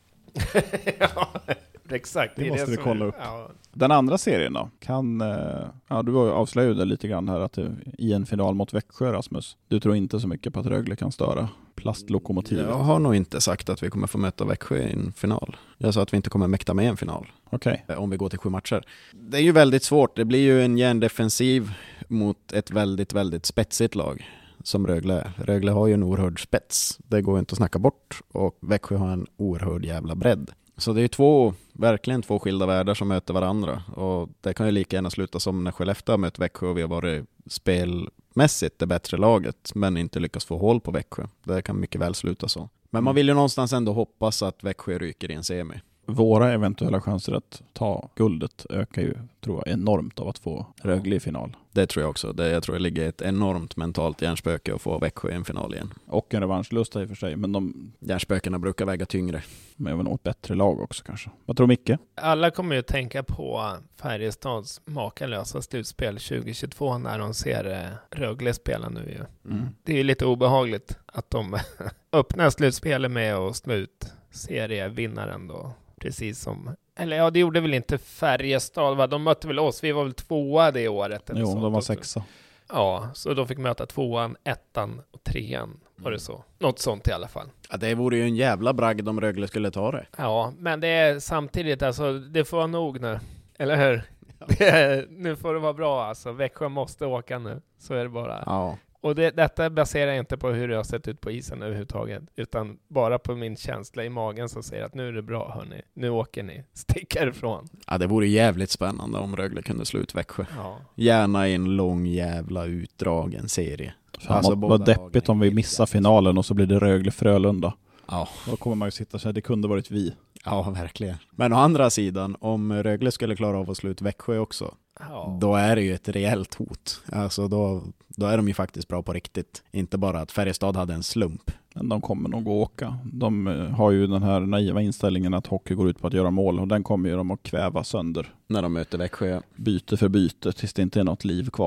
Ja, exakt. Det är måste vi som- kolla upp. Ja. Den andra serien då? Kan, eh, ja, du avslöjade lite grann här att det, i en final mot Växjö, Rasmus, du tror inte så mycket på att Rögle kan störa plastlokomotivet. Jag har nog inte sagt att vi kommer få möta Växjö i en final. Jag sa att vi inte kommer mäkta med en final. Okej. Om vi går till sju matcher. Det är ju väldigt svårt. Det blir ju en järndefensiv mot ett väldigt, väldigt spetsigt lag som Rögle är. Rögle har ju en oerhörd spets. Det går inte att snacka bort. Och Växjö har en oerhörd jävla bredd. Så det är ju två, verkligen två skilda världar som möter varandra. Och det kan ju lika gärna sluta som när Skellefteå har mött Växjö och vi har varit spelmässigt det bättre laget, men inte lyckas få hål på Växjö. Det kan mycket väl sluta så. Men man vill ju någonstans ändå hoppas att Växjö ryker i en semi. Våra eventuella chanser att ta guldet ökar ju, tror jag, enormt av att få Rögle i final. Det tror jag också. Det, jag tror det ligger ett enormt mentalt hjärnspöke att få Växjö i en final igen. Och en revanschlust i och för sig, men de Hjärnspökena brukar väga tyngre. är väl nog ett bättre lag också kanske. Vad tror Micke? Alla kommer ju att tänka på Färjestads makalösa slutspel tjugo tjugotvå när de ser eh, Rögle spela nu ju. Mm. Det är ju lite obehagligt att de öppnar slutspelet med att slå ut serievinnaren då. Precis som, eller ja, det gjorde väl inte Färjestad, va? De mötte väl oss, vi var väl tvåa det året. eller Jo, sånt de var också. sexa. Ja, så de fick möta tvåan, ettan och trean. Var det så? Något sånt i alla fall. Ja, det vore ju en jävla bragd om Rögle skulle ta det. Ja, men det är samtidigt, alltså, det får vara nog nu. Eller hur? Det är, nu får det vara bra alltså. Växjö måste åka nu. Så är det bara. Ja. Och det, detta baserar jag inte på hur det har sett ut på isen överhuvudtaget. Utan bara på min känsla i magen som säger att nu är det bra hörni. Nu åker ni. Stick härifrån. ja, det vore jävligt spännande om Rögle kunde slå ut Växjö. Ja. Gärna i en lång jävla utdragen serie. Fan, Alltså, vad, båda vad deppigt lagen om vi är missar jävligt finalen och så blir det Rögle-Frölunda. Ja. Då kommer man ju sitta och säga det kunde varit vi. Ja, verkligen. Men å andra sidan, om Rögle skulle klara av att slå ut Växjö också, Ja. då är det ju ett rejält hot. Alltså då, då är de ju faktiskt bra på riktigt. Inte bara att Färjestad hade en slump. Men de kommer nog gå åka. De eh, har ju den här naiva inställningen att hockey går ut på att göra mål. Och den kommer ju de att kväva sönder. När de möter Växjö. Byte för byte tills det inte är något liv kvar.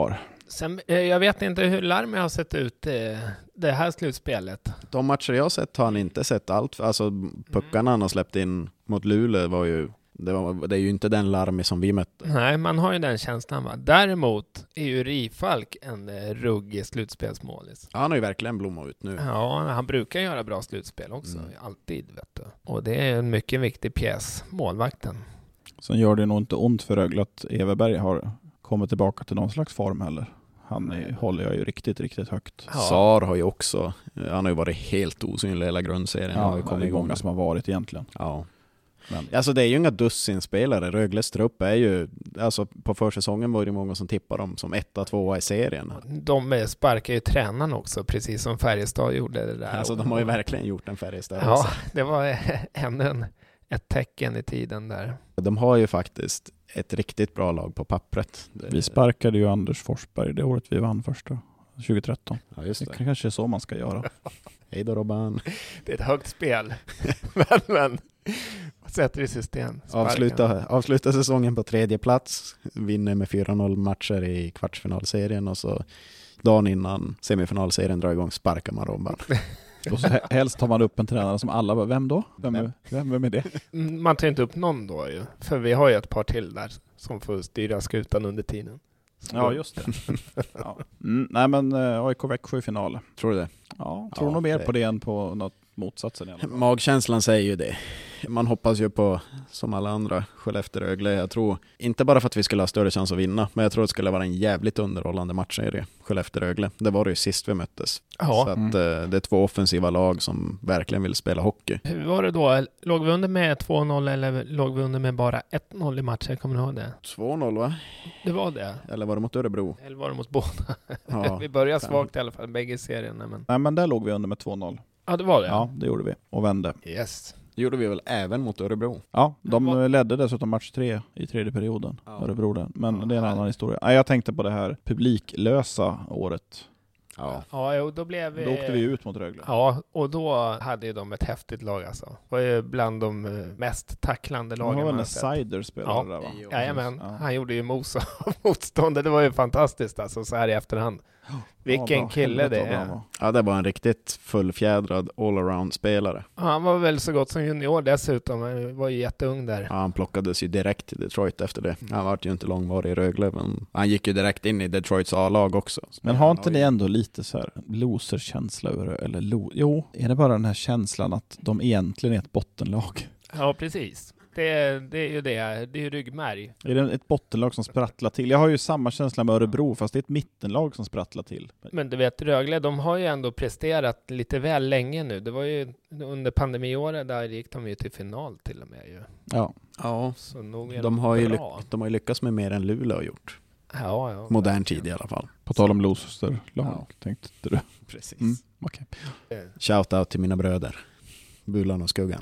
Sen, eh, jag vet inte hur Larmi har sett ut eh, det här slutspelet. De matcher jag har sett har han inte sett allt. Alltså puckarna han har släppt in mot Luleå var ju, det, var, det är ju inte den Larmi som vi mötte. Nej, man har ju den känslan, va. Däremot är ju Rifalk en eh, ruggig slutspelsmålis. Han har ju verkligen blommat ut nu. Ja, han brukar göra bra slutspel också. Mm. Alltid, vet du. Och det är en mycket viktig pjäs, målvakten. Sen gör det nog inte ont för Rögle att Everberg har kommit tillbaka till någon slags form heller. Han är, håller jag ju riktigt, riktigt högt. Ja. Sar har ju också, han har ju varit helt osynlig hela grundserien. Ja, har ju det kommit är igång. många som har varit egentligen. Ja. Men Alltså det är ju inga dussinspelare. Rögles trupp är ju, alltså på försäsongen var det många som tippade dem som etta, tvåa i serien. De eh, sparkar ju tränaren också, precis som Färjestad gjorde det där. Alltså de har ju verkligen gjort en Färjestad. Ja, det var eh, ännu en, ett tecken i tiden där. De har ju faktiskt ett riktigt bra lag på pappret. Det, vi sparkade ju Anders Forsberg det året vi vann första, tjugohundratretton. Ja, just Det det. kanske är så man ska göra. Hej då Robban. Det är ett högt spel. men, men sätter i system. Sparken. Avsluta, avsluta säsongen på tredje plats. Vinner med fyra noll matcher i kvartsfinalserien och så dagen innan semifinalserien drar igång sparkar man Robban. Och så helst tar man upp en tränare som alla bara, vem då? Vem, Vem? är, vem, vem är det? Mm, Man tar inte upp någon då ju. För vi har ju ett par till där som får styra skutan under tiden. Så Ja, just det. ja. mm, nej men uh, A I K-Växjö i final. Tror du det? Ja, tror Ja, nog mer det- på det än på något motsatsen. Magkänslan säger ju det. Man hoppas ju på, som alla andra, Skellefteå-Rögle. Jag tror, inte bara för att vi skulle ha större chans att vinna, men jag tror det skulle vara en jävligt underhållande matchserie, Skellefteå-Rögle. Det var det ju sist vi möttes. Ja. Så att eh, det är två offensiva lag som verkligen vill spela hockey. Hur var det då? Låg vi under med två noll eller låg vi under med bara ett noll i matcher? Kommer du ihåg det? två noll va? Det var det. Eller var det mot Örebro? Eller var det mot båda? Ja. vi började svagt i alla fall, bägge serierna. Men... Nej men där låg vi under med två noll. Ja, det var det. Ja, det gjorde vi. Och vände. Yes. Det gjorde vi väl även mot Örebro? Ja, de Vad- ledde dessutom match tre i tredje perioden. Ja. Örebro där. Men Ja, det är en här. annan historia. Nej, jag tänkte på det här publiklösa året. Ja. Ja, jo, då blev vi... Då åkte vi ut mot Rögle. Ja, och då hade ju de ett häftigt lag alltså. Det var ju bland de eh, mest tacklande Det lagen var väl man när har sett. Sider spelade Ja. där va? Jo. Jajamän, Ja. han gjorde ju mos av motståndet. Det var ju fantastiskt alltså, så här i efterhand. Vilken bra. kille Helvete det vad bra är. han var. ja, det var en riktigt fullfjädrad all-around-spelare. Han var väl så gott som junior dessutom. Han var ju jätteung där. Ja, han plockades ju direkt till Detroit efter det. Han var ju inte långvarig i Rögle, men han gick ju direkt in i Detroits A-lag också. Men har inte ni ändå lite så här loser-känsla över det? Eller lo- jo, är det bara den här känslan att de egentligen är ett bottenlag? Ja, precis. Det, det är ju det. Det är ju ryggmärg. Är det ett bottenlag som sprattlar till? Jag har ju samma känsla med Örebro, fast det är ett mittenlag som sprattlar till. Men du vet, Rögle, de har ju ändå presterat lite väl länge nu. Det var ju under pandemiåret, där gick de ju till final till och med ju. Ja. Ja, Så nog är de har, ju bra. lyck- de har ju lyckats med mer än Luleå har gjort. Ja, ja. Modern tid i alla fall. På tal om loser-lag, Ja. tänkte du. Precis. Mm, okej. Shout out till mina bröder. Bulan och Skuggan.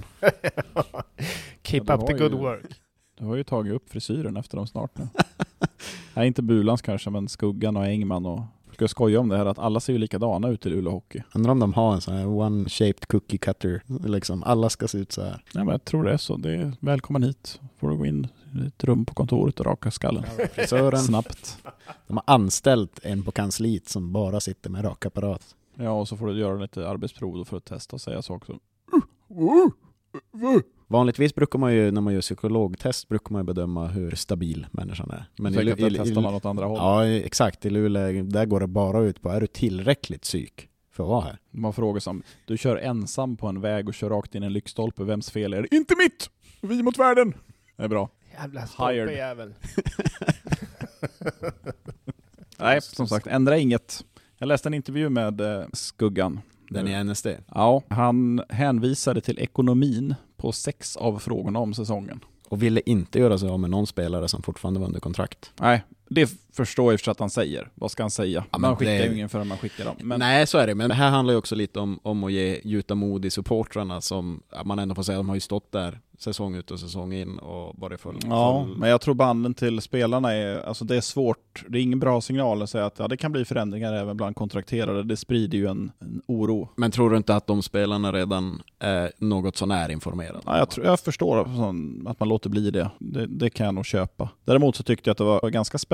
Keep Ja, det up the var good ju- work. Du har ju tagit upp frisyren efter dem snart nu. Nej, inte Bulans kanske, men Skuggan och Engman. Och ska jag skoja om det här att alla ser ju likadana ut i Luleå Hockey. Undrar om de har en sån här one-shaped cookie cutter. Liksom, alla ska se ut så här. Nej, men jag tror det är så. Det är välkommen hit. Får du gå in i ett rum på kontoret och raka skallen. Frisören. Snabbt. De har anställt en på kansliet som bara sitter med rakapparat. Ja, och så får du göra lite arbetsprov för att testa och säga saker som Vanligtvis brukar man ju, när man gör psykologtest, brukar man ju bedöma hur stabil människan är. Men i, säkert i, att i, testar man åt andra håll. Ja, exakt. I Luleå, där går det bara ut på, är du tillräckligt psyk för att vara här? Man frågar som, du kör ensam på en väg och kör rakt in i en lyktstolpe. Vems fel är det? Inte mitt! Vi mot världen! Det är bra. Jävla Hired. stolpejävel. Nej, som sagt, ändra inget. Jag läste en intervju med eh, Skuggan. Den är N S D. Ja, han hänvisade till ekonomin på sex av frågorna om säsongen. Och ville inte göra sig av med någon spelare som fortfarande var under kontrakt. Nej, det förstår jag för att han säger. Vad ska han säga? Ja, men man skickar det- ju ingen förrän man skickar dem. Men Nej, så är det. Men det här handlar ju också lite om, om att ge gjuta mod i supportrarna som man ändå får säga, de har ju stått där säsong ut och säsong in och varit full. ja, full. men jag tror banden till spelarna är, alltså det är svårt. Det är ingen bra signal att säga att ja, det kan bli förändringar även bland kontrakterade. Det sprider ju en, en oro. Men tror du inte att de spelarna redan är något så när informerade? Ja, jag, tror, jag förstår sån, att man låter bli det. det. Det kan jag nog köpa. Däremot så tyckte jag att det var ganska spännande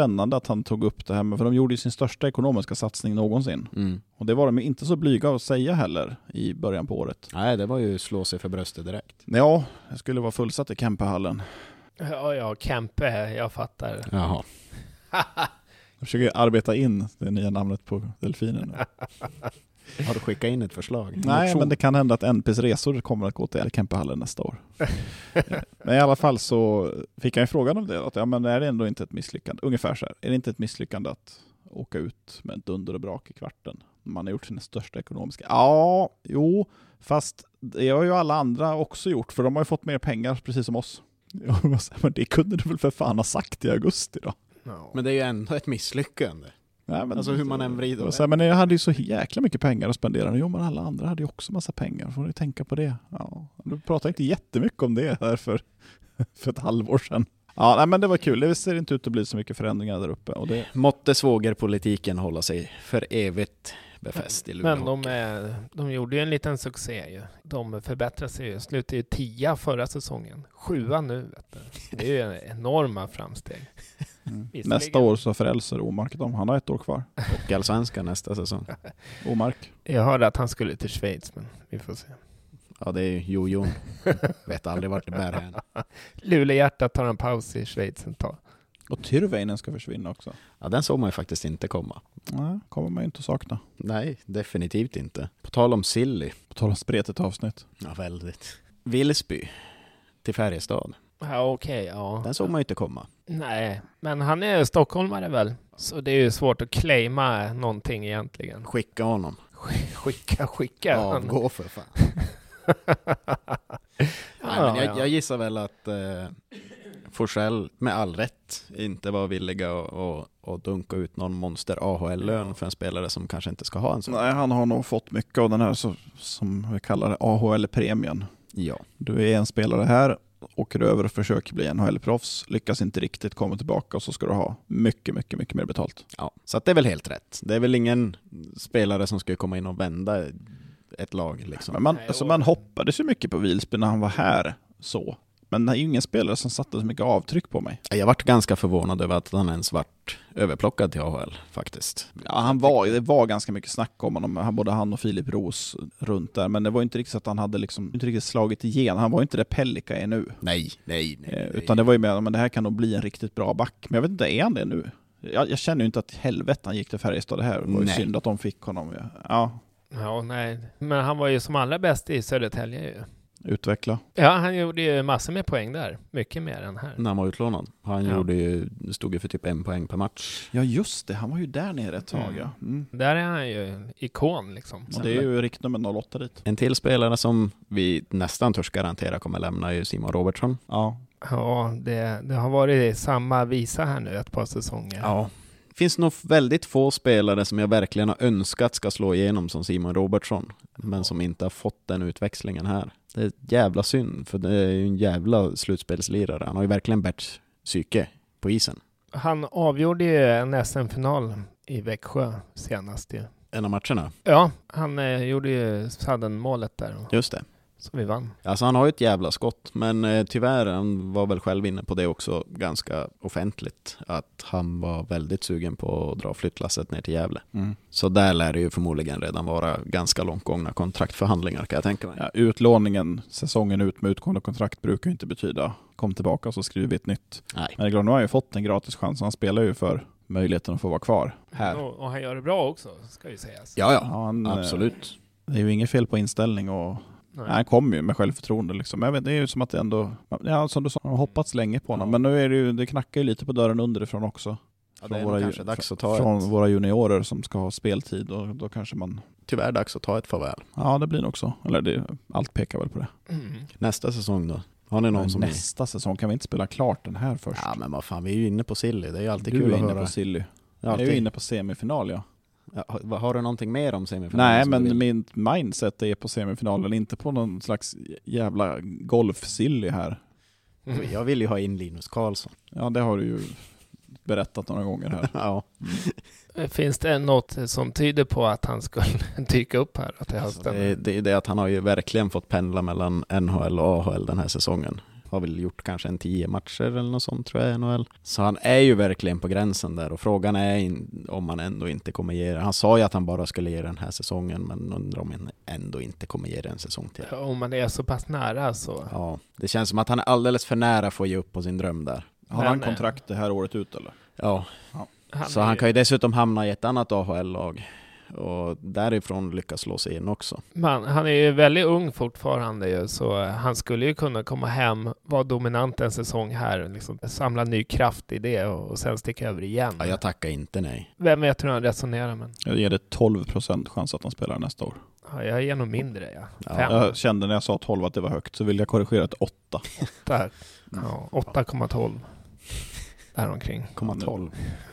spännande att han tog upp det här med, för de gjorde ju sin största ekonomiska satsning någonsin. Mm. Och det var de inte så blyga att säga heller i början på året. Nej, det var ju slå sig för bröstet direkt. Ja, jag skulle vara fullsatt i Kempehallen. Ja, ja, Kempe, jag fattar. Jaha. Jag försöker arbeta in det nya namnet på delfinen. Har du skickat in ett förslag? Nej, Motion. men det kan hända att N P:s resor kommer att gå till Kempehallen nästa år. Men i alla fall så fick jag en fråga om det. Att, ja, men är det ändå inte ett misslyckande? Ungefär så här. Är det inte ett misslyckande att åka ut med ett dunder och brak i kvarten? Man har gjort sina största ekonomiska... Ja, jo. Fast det har ju alla andra också gjort. För de har ju fått mer pengar precis som oss. Men det kunde du väl för fan ha sagt i augusti då? No. Men det är ju ändå ett misslyckande. Ja, men, Alltså hur man än vrider och så här, men jag hade ju så jäkla mycket pengar att spendera. Jo, men alla andra hade ju också massa pengar. Får ni tänka på det. Ja, du pratade inte jättemycket om det här för, för ett halvår sedan. Ja, nej, men det var kul. Det ser inte ut att bli så mycket förändringar där uppe. Och det... Måtte svågerpolitiken hålla sig för evigt befäst i Luleå. Men de, är, de gjorde ju en liten succé ju. De förbättrade sig ju. Slutade ju tia förra säsongen. Sjua nu. Vet du. Det är ju enorma framsteg. Mm. Nästa år så frälser Omark dem. Han har ett år kvar. Och allsvenskan nästa säsong. Omark. Jag hörde att han skulle till Schweiz, men vi får se. Ja, det är jojon. Vet aldrig vart det bär hän. Luleåhjärtat tar en paus i Schweiz en tag. Och Tyrväinen ska försvinna också. Ja, den såg man ju faktiskt inte komma. Nej, kommer man ju inte att sakna. Nej, definitivt inte. På tal om Silly. På tal om spretigt avsnitt. Ja, väldigt. Vilsby till Färjestad. Ja, okej, okay, ja. Den såg man ju inte komma. Nej, men han är stockholmare väl? Så det är ju svårt att claima någonting egentligen. Skicka honom. Skicka, skicka. Avgå för fan. Nej, men jag, jag gissar väl att eh, Forsell med all rätt inte var villiga att, att, att dunka ut någon monster A H L-lön för en spelare som kanske inte ska ha en sån. Nej, han har nog fått mycket av den här så, som vi kallar det A H L-premien. Ja. Du är en spelare här, åker över och försöker bli N H L-proffs, lyckas inte riktigt, komma tillbaka och så ska du ha mycket, mycket, mycket mer betalt. Ja, så att det är väl helt rätt. Det är väl ingen spelare som ska komma in och vända ett lag liksom. Men man, alltså man hoppades ju mycket på Vilsby när han var här så. Men det är ju ingen spelare som satte så mycket avtryck på mig. Jag varit ganska förvånad över att han ens vart överplockad till A H L faktiskt. Ja, han var, det var ganska mycket snack om honom, både han och Filip Ros runt där. Men det var inte riktigt så att han hade liksom, inte riktigt slagit igen. Han var inte det Pelika är nu. Nej, nej, nej. Eh, utan det var ju med, men det här kan nog bli en riktigt bra back. Men jag vet inte, är han det nu? Jag, jag känner ju inte att helvete han gick till Färjestad det här. Det var ju nej. synd att de fick honom. Ja. ja. Ja, nej. Men han var ju som allra bäst i Södertälje ju. Utveckla. Ja, han gjorde ju massor med poäng där. Mycket mer än här. När han var utlånad. Han Ja. gjorde ju, stod ju för typ en poäng per match. Ja just det, han var ju där nere ett tag. Mm. Ja. Mm. Där är han ju ikon liksom. Och det är ju riktnummer noll åtta dit. En till spelare som vi nästan törs garantera kommer lämna är ju Simon Robertsson. Ja. Ja, det, det har varit samma visa här nu ett par säsonger. Ja. Det finns nog väldigt få spelare som jag verkligen har önskat ska slå igenom som Simon Robertsson. Men som inte har fått den utväxlingen här. Det är jävla synd, för det är ju en jävla slutspelslirare. Han har ju verkligen bärt psyke på isen. Han avgjorde ju en S M-final i Växjö senast ju. En av matcherna. Ja, han eh, gjorde ju Sudden-målet där. Just det. Så vi vann. Alltså han har ju ett jävla skott, men eh, tyvärr, han var väl själv inne på det också ganska offentligt, att han var väldigt sugen på att dra flyttlasset ner till Gävle. Mm. Så där lär det ju förmodligen redan vara ganska långt gångna kontraktförhandlingar, kan jag tänka mig. Ja, utlåningen, säsongen ut med utgående kontrakt brukar ju inte betyda kom tillbaka och så skriver vi ett nytt. Nej. Men det är klart, nu har han ju fått en gratis chans. Han spelar ju för möjligheten att få vara kvar här. Och, och han gör det bra också, ska ju sägas. Ja, ja, Ja, han, eh, absolut. Det är ju inget fel på inställning och Nej. nej, han kommer ju med självförtroende liksom. Men jag vet, det är ju som att det ändå, ja, som du sa, han har hoppats länge på honom. Ja. Men nu är det ju, det knackar ju lite på dörren underifrån också. Ja, det Från är våra, nog kanske ju- dags att ta från ett, våra juniorer som ska ha speltid och då kanske man, tyvärr dags att ta ett farväl. ja det blir nog så. Eller det, allt pekar väl på det. Mm. Nästa säsong då? Har ni någon Men som nästa säsong kan vi inte spela klart den här först. Ja, men vad fan, vi är ju inne på Silly. Det är ju alltid du kul är att inne höra. på Silly. Ja, Jag är alltid. ju inne på semifinal, ja. Ja, har, har du någonting mer om semifinalen? Nej, som du men vill? min mindset är på semifinalen, inte på någon slags jävla golf-silly här. Jag vill ju ha in Linus Karlsson. Ja, det har du ju berättat några gånger här. Ja. Finns det något som tyder på att han skulle dyka upp här till Alltså, hösten? det, det är det att han har ju verkligen fått pendla mellan N H L och A H L den här säsongen. har väl gjort kanske en tio matcher eller något sånt tror jag i N H L. Så han är ju verkligen på gränsen där och frågan är in, om han ändå inte kommer ge det. Han sa ju att han bara skulle ge den här säsongen, men undrar om han ändå inte kommer ge det en säsong till. Ja, om man är så pass nära så. Ja, det känns som att han är alldeles för nära för att ge upp på sin dröm där. Har han kontrakt det här året ut eller? Ja, ja. Han så är... han kan ju dessutom hamna i ett annat A H L-lag och därifrån lyckas slå sig in också. Man, han är ju väldigt ung fortfarande ju, så han skulle ju kunna komma hem, vara dominant en säsong här, liksom, samla ny kraft i det och, och sen sticka över igen. Ja, jag tackar inte nej. Vem vet hur han resonerar, men... Jag ger det tolv procent chans att han spelar nästa år. Ja, jag ger nog mindre, ja. Ja. Fem. Jag kände när jag sa tolv att det var högt, så vill jag korrigera till åtta. Åtta, ja, åtta komma tolv. Däromkring. komma tolv.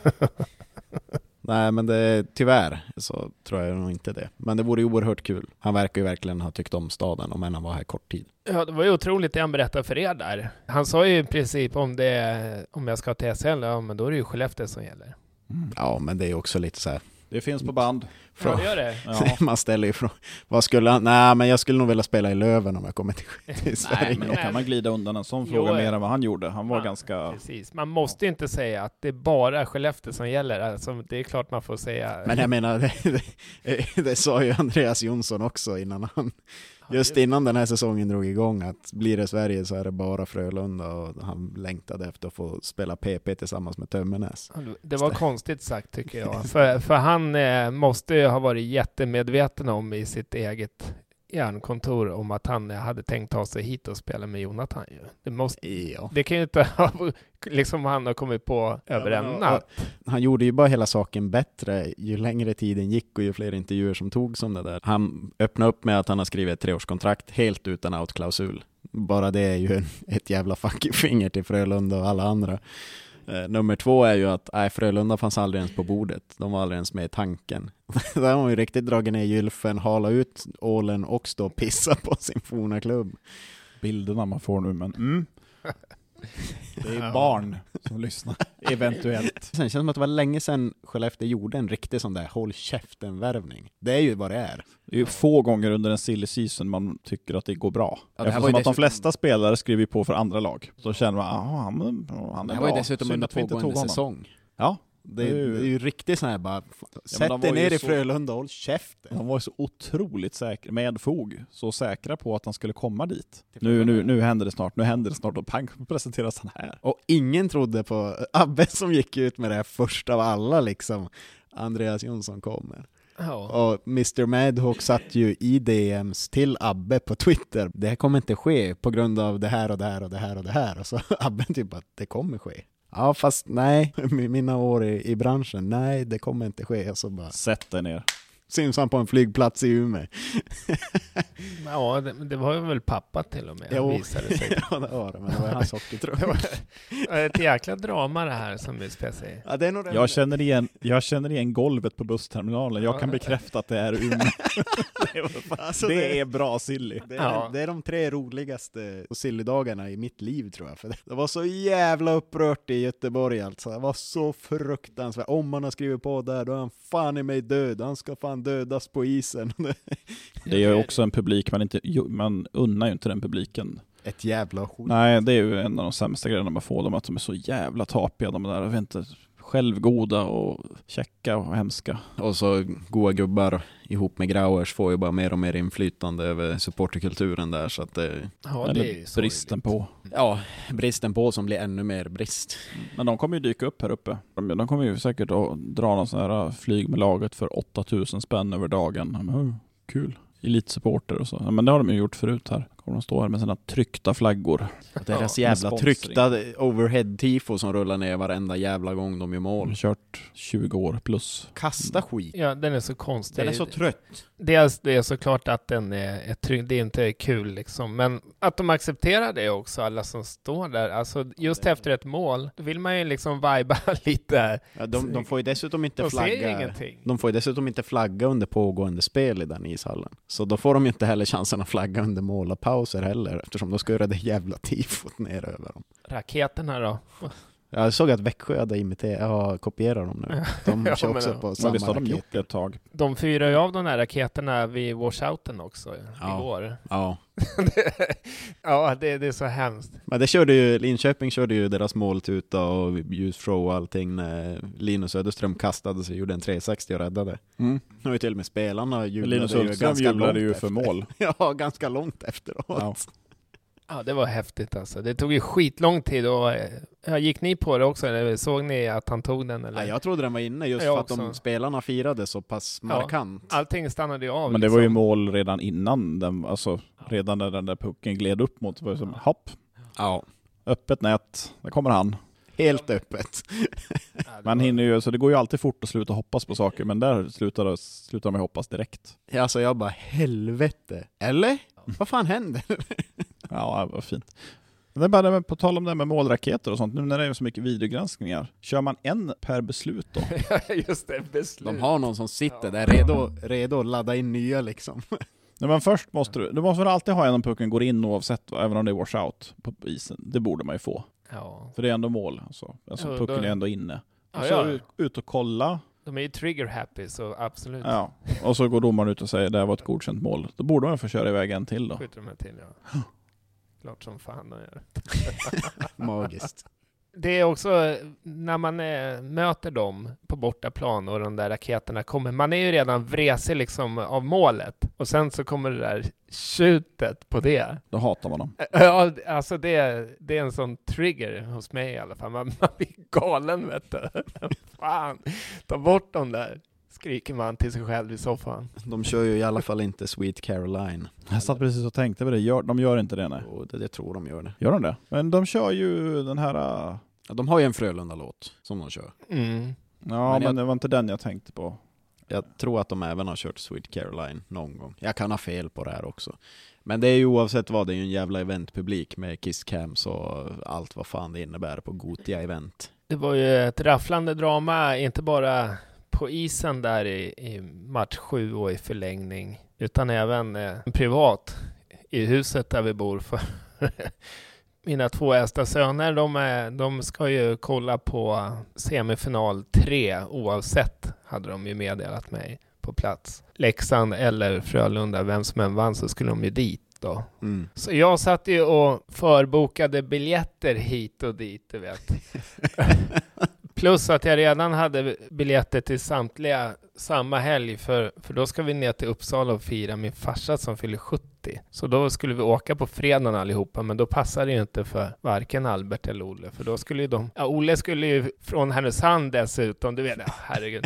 Nej, men det, tyvärr så tror jag nog inte det. Men det vore ju oerhört kul. Han verkar ju verkligen ha tyckt om staden, om än han var här kort tid. Ja, det var ju otroligt det han berättade för er där. Han sa ju i princip om det, om jag ska till S L, ja, men då är det ju Skellefteå som gäller. Mm. Ja, men det är också lite så här. Det finns på band. Ja, det gör det. Ja. Man ställer ju från, vad skulle han, nej men jag skulle nog vilja spela i Löven om jag kommer till, till Sverige. Nej, men då kan man glida undan en sån Jo, fråga ja. mer än vad han gjorde. Han var Ja, ganska... Precis. Man måste inte säga att det är bara Skellefteå som gäller. Alltså, det är klart man får säga... Men jag menar, det, det, det sa ju Andreas Jonsson också innan han, just innan den här säsongen drog igång, att blir det Sverige så är det bara Frölunda, och han längtade efter att få spela P P tillsammans med Tömmernes. Det var konstigt sagt tycker jag. för, för han eh, måste ju ha varit jättemedveten om i sitt eget järnkontor om att han hade tänkt ta sig hit och spela med Jonathan. Ju. Det, måste, Ja. det kan ju inte ha, liksom han har kommit på över en natt. Han gjorde ju bara hela saken bättre ju längre tiden gick och ju fler intervjuer som tog som det där. Han öppnade upp med att han har skrivit ett treårskontrakt helt utan outklausul. Bara det är ju en, ett jävla fuckfinger till Frölunda och alla andra. Eh, nummer två är ju att nej, Frölunda fanns aldrig ens på bordet. De var aldrig ens med i tanken. Där har man ju riktigt dragit ner gylfen, hala ut ålen och stå och pissa på sin forna klubb. Bilderna man får nu, men... Mm. Det är Ja. barn som lyssnar, eventuellt. Sen känns det som att det var länge sedan Skellefteå gjorde en riktig sån där håll käften-värvning. Det är ju vad det är. Det är ju få gånger under en silly season man tycker att det går bra. Ja, det här Eftersom var ju att de dessutom- flesta spelare skriver på för andra lag. Så känner man, ah, han, han Det är var ju bra. dessutom Synd under att vi inte tog pågående honom. säsong. Ja, Det är, Det är ju- det är ju riktigt sån här bara, de sätt var dig ju ner i så- Frölunda och håll käften. de var ju så otroligt säkra, med fog, så säkra på att han skulle komma dit. Nu, nu, nu händer det snart, nu händer det snart och pang presenteras han här. Och ingen trodde på Abbe som gick ut med det här först av alla liksom. Andreas Jonsson kommer. Ja. Och mister Madhawk satt ju i D Ms till Abbe på Twitter. Det här kommer inte ske på grund av det här och det här och det här och det här. Och så Abbe typ att det kommer ske. Ja, fast nej, mina år i, i branschen, nej, det kommer inte ske. Och så bara Sätt dig ner. syns han på en flygplats i Umeå. Ja, det, det var ju väl pappa till och med, Jo. visade sig. Ja, det var det, men det var hans hockeytrupp. Det var ett jäkla drama det här som utspelar sig. Ja, det är nog den- Jag känner, igen, jag känner igen golvet på bussterminalen. Jag kan Ja. bekräfta att det är Umeå. det, var- Alltså, det är bra silly. Det är, Ja. det är de tre roligaste sillydagarna i mitt liv tror jag. För det, det var så jävla upprört i Göteborg alltså. Det var så fruktansvärt. Om man har skrivit på där, då är han fan i mig död. Han ska fan dödas på isen. Det är ju också en publik man inte, jo, man unnar ju inte den publiken. Ett jävla skit. Nej, det är ju en av de sämsta grejerna man får dem, att de är så jävla tapiga, de där, jag vet inte, självgoda och käcka och hemska. Och så goa gubbar ihop med Grauers får ju bara mer och mer inflytande över supporterkulturen där. Så att det, Ja, Eller det är ju sorgligt. bristen på. ja, bristen på som blir ännu mer brist. Men de kommer ju dyka upp här uppe. De, de kommer ju säkert att dra någon sån här flyg med laget för åtta tusen spänn över dagen. Ja, men, oh, kul. Elitsupporter och så. Ja, men det har de ju gjort förut här. Kommer de stå här med sina tryckta flaggor. Och deras Ja, jävla med sponsring. tryckta overhead-tifo som rullar ner varenda jävla gång de gör De mål. har kört tjugo år plus. Kasta skit. Ja, den är så konstig. Den är så trött. Dels det är såklart att den är, är trygg, det är inte kul liksom, men att de accepterar det också, alla som står där, alltså just efter ett mål, då vill man ju liksom viba lite. Ja, de, de får ju dessutom inte De säger flagga. ingenting. De får ju dessutom inte flagga under pågående spel i den ishallen. Så då får de ju inte heller chansen att flagga under målarpauser heller, eftersom de ska göra det jävla tifot ner över dem. Raketerna då? Jag såg att Växjö hade imiterat, ja, kopierat dem nu. De Ja, kör men- också på Men samma visst har de raket. gjort det ett tag. De fyrar ju av de här raketerna vid washouten också Ja. igår. Ja. Ja, det, det är så hemskt. Men det körde ju, Linköping körde ju deras måltuta och ljusshow och allting när Linus Söderström kastade sig, gjorde en tre sextio och räddade. Mm. Nu är till och med spelarna jublade Linus ju Söderström ganska jublade långt ju efter. för mål. Ja, ganska långt efteråt. Ja. Ja, det var häftigt alltså. Det tog ju skitlång tid och ja, gick ni på det också? Eller såg ni att han tog den? Eller? Ja, jag trodde den var inne just Jag för att de också. spelarna firade så pass markant. Allting stannade ju av. Men det var ju liksom. mål redan innan den, alltså redan när den där pucken gled upp mot, var det som, hopp, Ja, öppet nät, där kommer han. helt öppet. Ja, det Man var- hinner ju, så det går ju alltid fort att sluta hoppas på saker, men där slutar, slutar man hoppas direkt. Alltså jag bara, helvete. Eller? Vad fan händer? Ja, det var fint. Men det är bara det med, på tal om det med målraketer och sånt, nu när det är så mycket videogranskningar, kör man en per beslut då? Just det, beslut. De har någon som sitter Ja. där redo, redo att ladda in nya liksom. Nej, men först måste du, du måste väl alltid ha en om pucken går in oavsett, även om det är washout på isen. Det borde man ju få. Ja. För det är ändå mål. Alltså, alltså Ja, pucken då- är ändå inne. Ja, Och så ja. ut, ut och kolla. De är ju trigger happy, så absolut. Ja. Och så går domaren ut och säger det här var ett godkänt mål. Då borde man få köra iväg en till då. Skjuter de här till, ja. Klart som fan de gör. Magiskt. Det är också när man eh, möter dem på bortaplan och de där raketerna kommer, man är ju redan vresig liksom av målet och sen så kommer det där tjutet på det. Då hatar man dem. Ja, alltså det, det är en sån trigger hos mig i alla fall. Man, man blir galen, vet du. Fan, ta bort dem där, skriker man till sig själv i soffan. De kör ju i alla fall inte Sweet Caroline. Jag satt precis och tänkte på det. Gör, de gör inte det, nej. Och det, det tror de gör det. Gör de det? Men de kör ju den här... äh, Ja, de har ju en Frölunda-låt som de kör. Mm. Ja, Men men, jag- det var inte den jag tänkte på. Jag tror att de även har kört Sweet Caroline någon gång. Jag kan ha fel på det här också. Men det är ju oavsett vad, det är ju en jävla eventpublik med kisscams och allt vad fan det innebär på Gotia event. Det var ju ett rafflande drama, inte bara på isen där i, i match sju och i förlängning, utan även eh, privat i huset där vi bor. För mina två äldsta söner, de, är, de ska ju kolla på semifinal tre oavsett, hade de ju meddelat mig på plats. Leksand eller Frölunda, vem som än vann så skulle de ju dit då. Mm. Så jag satt ju och förbokade biljetter hit och dit, du vet. Plus att jag redan hade biljetter till samtliga samma helg, för, för då ska vi ner till Uppsala och fira min farsa som fyller sjuttio. Så då skulle vi åka på fredagen allihopa, men då passade det ju inte för varken Albert eller Olle, för då skulle ju de... Ja, Olle skulle ju från Härnösand dessutom, du vet, ja, herregud.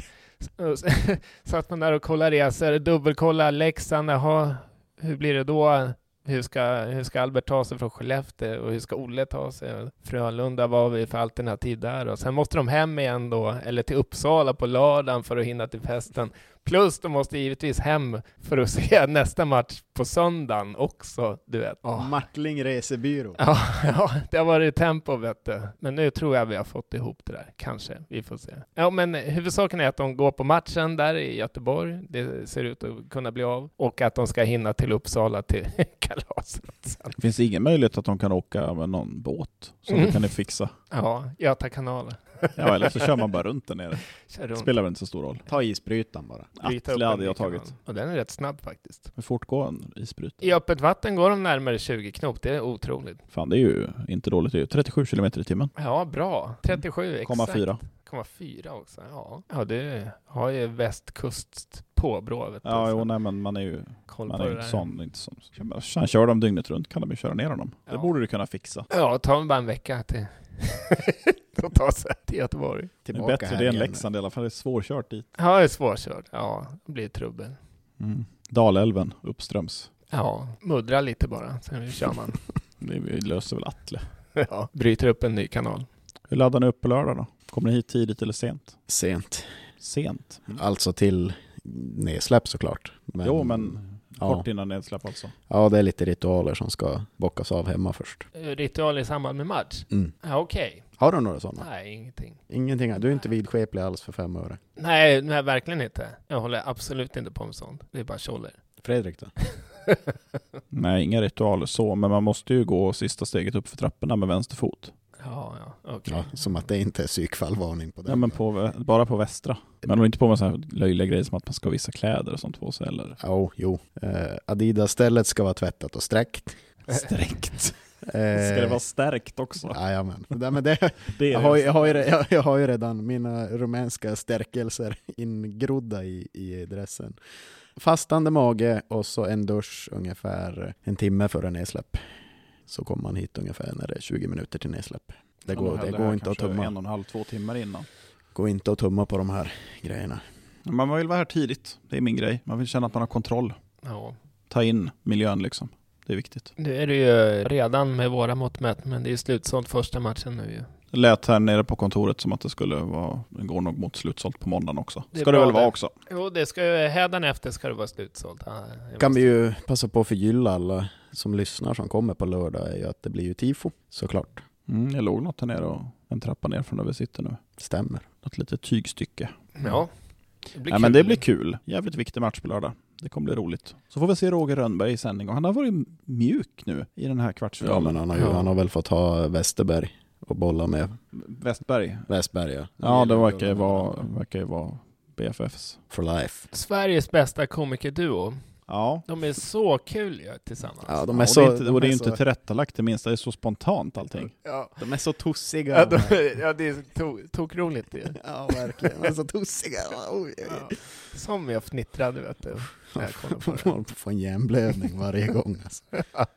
Satt man där och kollade resor, dubbelkolla Leksand, jaha, hur blir det då? Hur ska, hur ska Albert ta sig från Skellefteå och hur ska Olle ta sig? Frölunda, vad har vi för alternativ där? Och sen måste de hem igen då, eller till Uppsala på lördagen för att hinna till festen. Plus de måste givetvis hem för att se nästa match på söndagen också, du vet. Oh. Martling resebyrå. Ja, ja, det har varit tempo, vet du. Men nu tror jag vi har fått ihop det där. Kanske, vi får se. Ja, men huvudsaken är att de går på matchen där i Göteborg. Det ser ut att kunna bli av. Och att de ska hinna till Uppsala till kalaset sen. Det finns ingen möjlighet att de kan åka med någon båt. Så Mm. det kan ni fixa. Ja, Göta kanalen. Ja, eller så kör man bara runt där nere. Kör runt. Spelar väl inte så stor roll. Ta isbrytan bara. Bryta upp Atle en hade ny jag kanal. tagit. Och den är rätt snabb faktiskt. Hur fort går en isbryt? I öppet vatten går de närmare tjugo knop. Det är otroligt. Fan, det är ju inte dåligt. Det är ju trettiosju kilometer i timmen. Ja, bra. trettiosju, Komma exakt. fyra. komma fyra också. Ja, ja det har ju västkust påbrå. Vet du, Ja, så jo, nej, men man är ju koll man på är det inte där. sån. Inte sån. Sen kör de dygnet runt, kan de ju köra ner honom. Det Ja. borde du kunna fixa. Ja, ta bara en vecka till att ta sig till Göteborg. Det är Tillbaka bättre här det än igen. Leksand i alla fall. Det är svårkört dit. Ja, det är svårkört. Ja, det blir trubbel. Mm. Dalälven, uppströms. Ja, muddra lite bara, sen kör man. Det vi löser väl Atle. Ja, bryter upp en ny kanal. Hur laddar ni upp på lördag då? Kommer ni hit tidigt eller sent? Sent. Sent? Alltså till nedsläpp såklart. Men, Jo, men ja. kort innan nedsläpp alltså. Ja, det är lite ritualer som ska bockas av hemma först. Ritual i samband med match? Mm. Ja, okej. Har du några sådana? Nej, ingenting. Ingenting. Du är inte vidskeplig alls för fem öre. Nej, nej, verkligen inte. Jag håller absolut inte på med sånt. Det är bara tjoller. Fredrik då? Nej, inga ritualer så, men man måste ju gå sista steget upp för trapporna med vänster fot. Ja, ja, okej. Ja, som att det inte är psykfallvarning på det. Ja, men på, bara på Västra. Man har inte på med så här löjliga grejer som att man ska vissa kläder och sånt på sig eller? Oh, jo, eh, Adidas-stället ska vara tvättat och sträckt. Sträckt. Eh, Ska det vara stärkt också? Jajamän. Det, men det, Det är jag, har, ju- jag, har ju, re- jag, jag har ju redan mina rumänska stärkelser ingrodda i, i dressen. Fastande mage och så en dusch ungefär en timme före nedsläpp. Så kommer man hit ungefär när det är tjugo minuter till nedsläpp. Det går, det går inte att tumma. En och en halv, två timmar innan. Går inte att tumma på de här grejerna. Man vill vara här tidigt. Det är min grej. Man vill känna att man har kontroll. Ja. Ta in miljön liksom. Det är viktigt. Nu är det ju redan med våra mått mätt, men det är ju slutsålt första matchen nu ju. Det lät här nere på kontoret som att det skulle vara, det går nog mot slutsålt på måndagen också. Det är Ska det bra väl vara det. också? Jo, det ska ju, hädanefter ska det vara slutsålt. Ja, jag Kan måste- vi ju passa på att förgylla alla som lyssnar som kommer på lördag är ju att det blir ju tifo, såklart. Mm, jag låg något här nere och en trappa ner från där vi sitter nu. Stämmer. Något litet tygstycke. Ja, det blir Nej, kul. men det blir kul. Jävligt viktig match på lördag. Det kommer bli roligt. Så får vi se Roger Rönnberg i sändning. Och han har varit mjuk nu i den här Ja, kvartsfinalen. men han har, ju, Ja. han har väl fått ha Westerberg och bolla med Westberg. Westberg. Ja, Ja, det verkar ju vara, verkar ju vara B F Fs. For life. Sveriges bästa komikerduo. Ja. De är så kul ju tillsammans. Ja, de Ja, är och så, det är inte, de och det är är ju inte så, tillrättalagt det minsta. Det är så spontant allting. Ja, de är så tossiga. ja, de, ja det är to- tokroligt det. Ja, verkligen. De är så tossiga. Oj, oj, Ja. Som jag fnittrade, vet du. när jag kollade på oj. det. Man får en hjärnblödning varje gång. Alltså.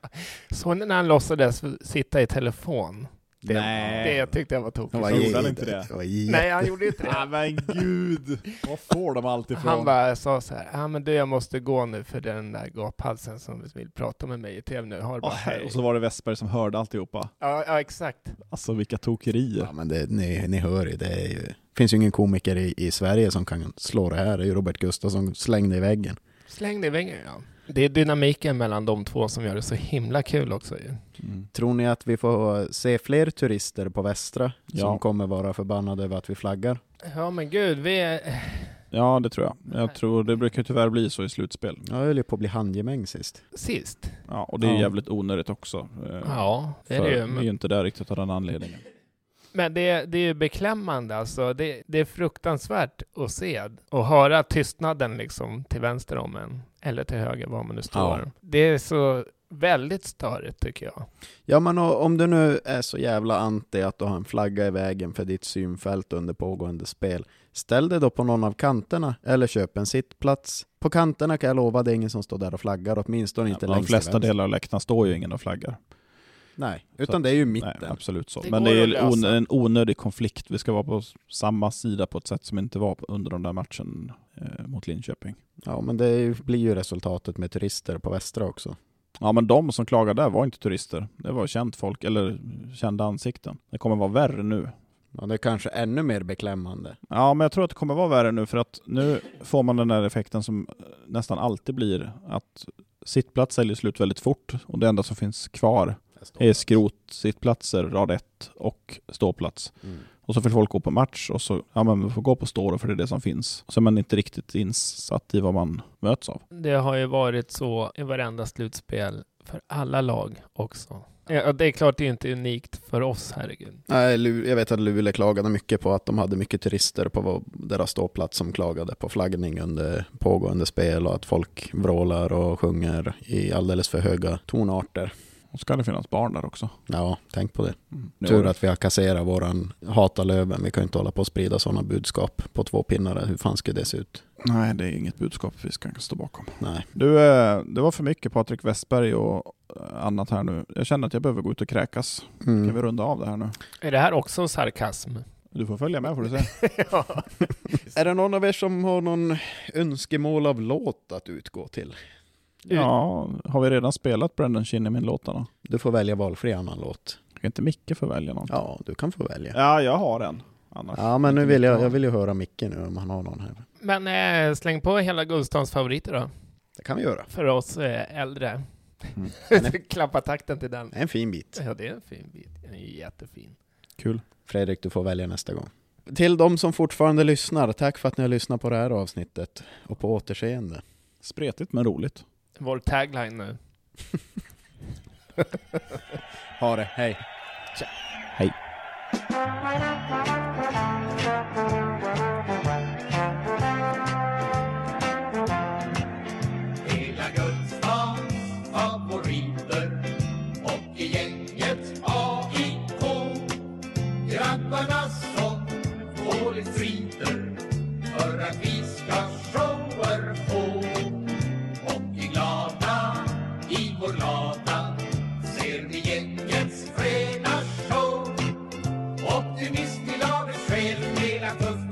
Så när han låtsades sitta i telefon. Det, Nej. det tyckte jag var tokigt. Det var gjorde ge- han inte det? det var ge- Nej, han gjorde inte det. men gud! Vad får de allt ifrån? Han bara sa så här, ja men du, jag måste gå nu för den där gaphalsen som vill prata med mig i tv nu. Har bara Åh, här- hej. och så var det Westberg som hörde alltihopa. Ja, ja, exakt. Alltså vilka tokerier. Ja, men det, ni, ni hör ju, det är ju, finns ju ingen komiker i, i Sverige som kan slå det här. Det är ju Robert Gustafsson som slängde i väggen. Släng det i väggen, ja. Det är dynamiken mellan de två som gör det så himla kul också ju. Mm. Tror ni att vi får se fler turister på Västra Ja. som kommer vara förbannade över att vi flaggar? Ja men gud, vi är... Ja, det tror jag. Jag tror det brukar tyvärr bli så i slutspel. Jag höll ju på att bli handgemäng sist. sist. Ja, och det är Ja. jävligt onödigt också. Eh, Ja, det är för det ju. vi är Men, ju inte där riktigt av den anledningen. men det, det är ju beklämmande alltså. Det, det är fruktansvärt att se och höra tystnaden liksom till vänster om en. Eller till höger, var man nu står. Ja. Det är så väldigt störigt tycker jag. Ja, men och, om du nu är så jävla anti att du har en flagga i vägen för ditt synfält under pågående spel, ställ dig då på någon av kanterna eller köp en sittplats. På kanterna kan jag lova, det är ingen som står där och flaggar, åtminstone inte Ja, de längst till flesta vänster. delar av läktaren står ju ingen och flaggar. Nej, Så utan att- det är ju Nej, mitten. absolut så. Det Men går det att är on- lösa. en onödig konflikt. Vi ska vara på samma sida på ett sätt som inte var under den där matchen eh, mot Linköping. Ja, men det är ju- blir ju resultatet med turister på Västra också. Ja, men de som klagade där var inte turister. Det var känt folk, eller kända ansikten. Det kommer vara värre nu. Ja, det är kanske ännu mer beklämmande. Ja, men jag tror att det kommer vara värre nu för att nu får man den där effekten som nästan alltid blir att sittplats säljer slut väldigt fort och det enda som finns kvar är skrot, sittplatser, rad ett och ståplats. Mm. Och så vill folk gå på match och så, ja men vi får gå på stå då för det är det som finns. Så är man inte riktigt insatt i vad man möts av. Det har ju varit så i varenda slutspel för alla lag också. Ja, det är klart det är inte unikt för oss, herregud. Nej, Lu- jag vet att Luleå klagade mycket på att de hade mycket turister på vår- deras ståplats som klagade på flaggning under pågående spel och att folk vrålar och sjunger i alldeles för höga tonarter. Och ska det finnas barn där också. Ja, tänk på det. Mm. Tur att vi har kasserat våran hata Löven. Vi kan ju inte hålla på att sprida sådana budskap på två pinnar. Hur fan ska det se ut? Nej, det är inget budskap vi ska stå bakom. Nej. Du, eh, det var för mycket Patrik Westberg och eh, annat här nu. Jag känner att jag behöver gå ut och kräkas. Kan vi Mm. runda av det här nu? Är det här också sarkasm? Du får följa med får du se. Ja. Är det någon av er som har någon önskemål av låt att utgå till? Ja, har vi redan spelat Brendan Chin i min låtarna? Du får välja valfri annan låt. Kan inte Micke få välja någon? Ja, du kan få välja. Ja, jag har en. Annars. Ja, men nu Inte vill jag, Micke jag ha. vill ju höra Micke nu om han har någon här. Men eh, släng på hela Gustavs favoriter då. Det kan vi göra. För oss eh, äldre. Mm. Klappa takten till den. En fin bit. Ja, det är en fin bit. Den är jättefin. Kul. Fredrik, du får välja nästa gång. Till de som fortfarande lyssnar, tack för att ni har lyssnat på det här avsnittet. Och på återseende. Spretigt men roligt. Vår tagline nu. Ha det, hej. Hej. dåligt sliter för att vi ska shower få. Och i glada, i vår lada ser vi gängets fredagshow. Optimist i laget själ, hela tuff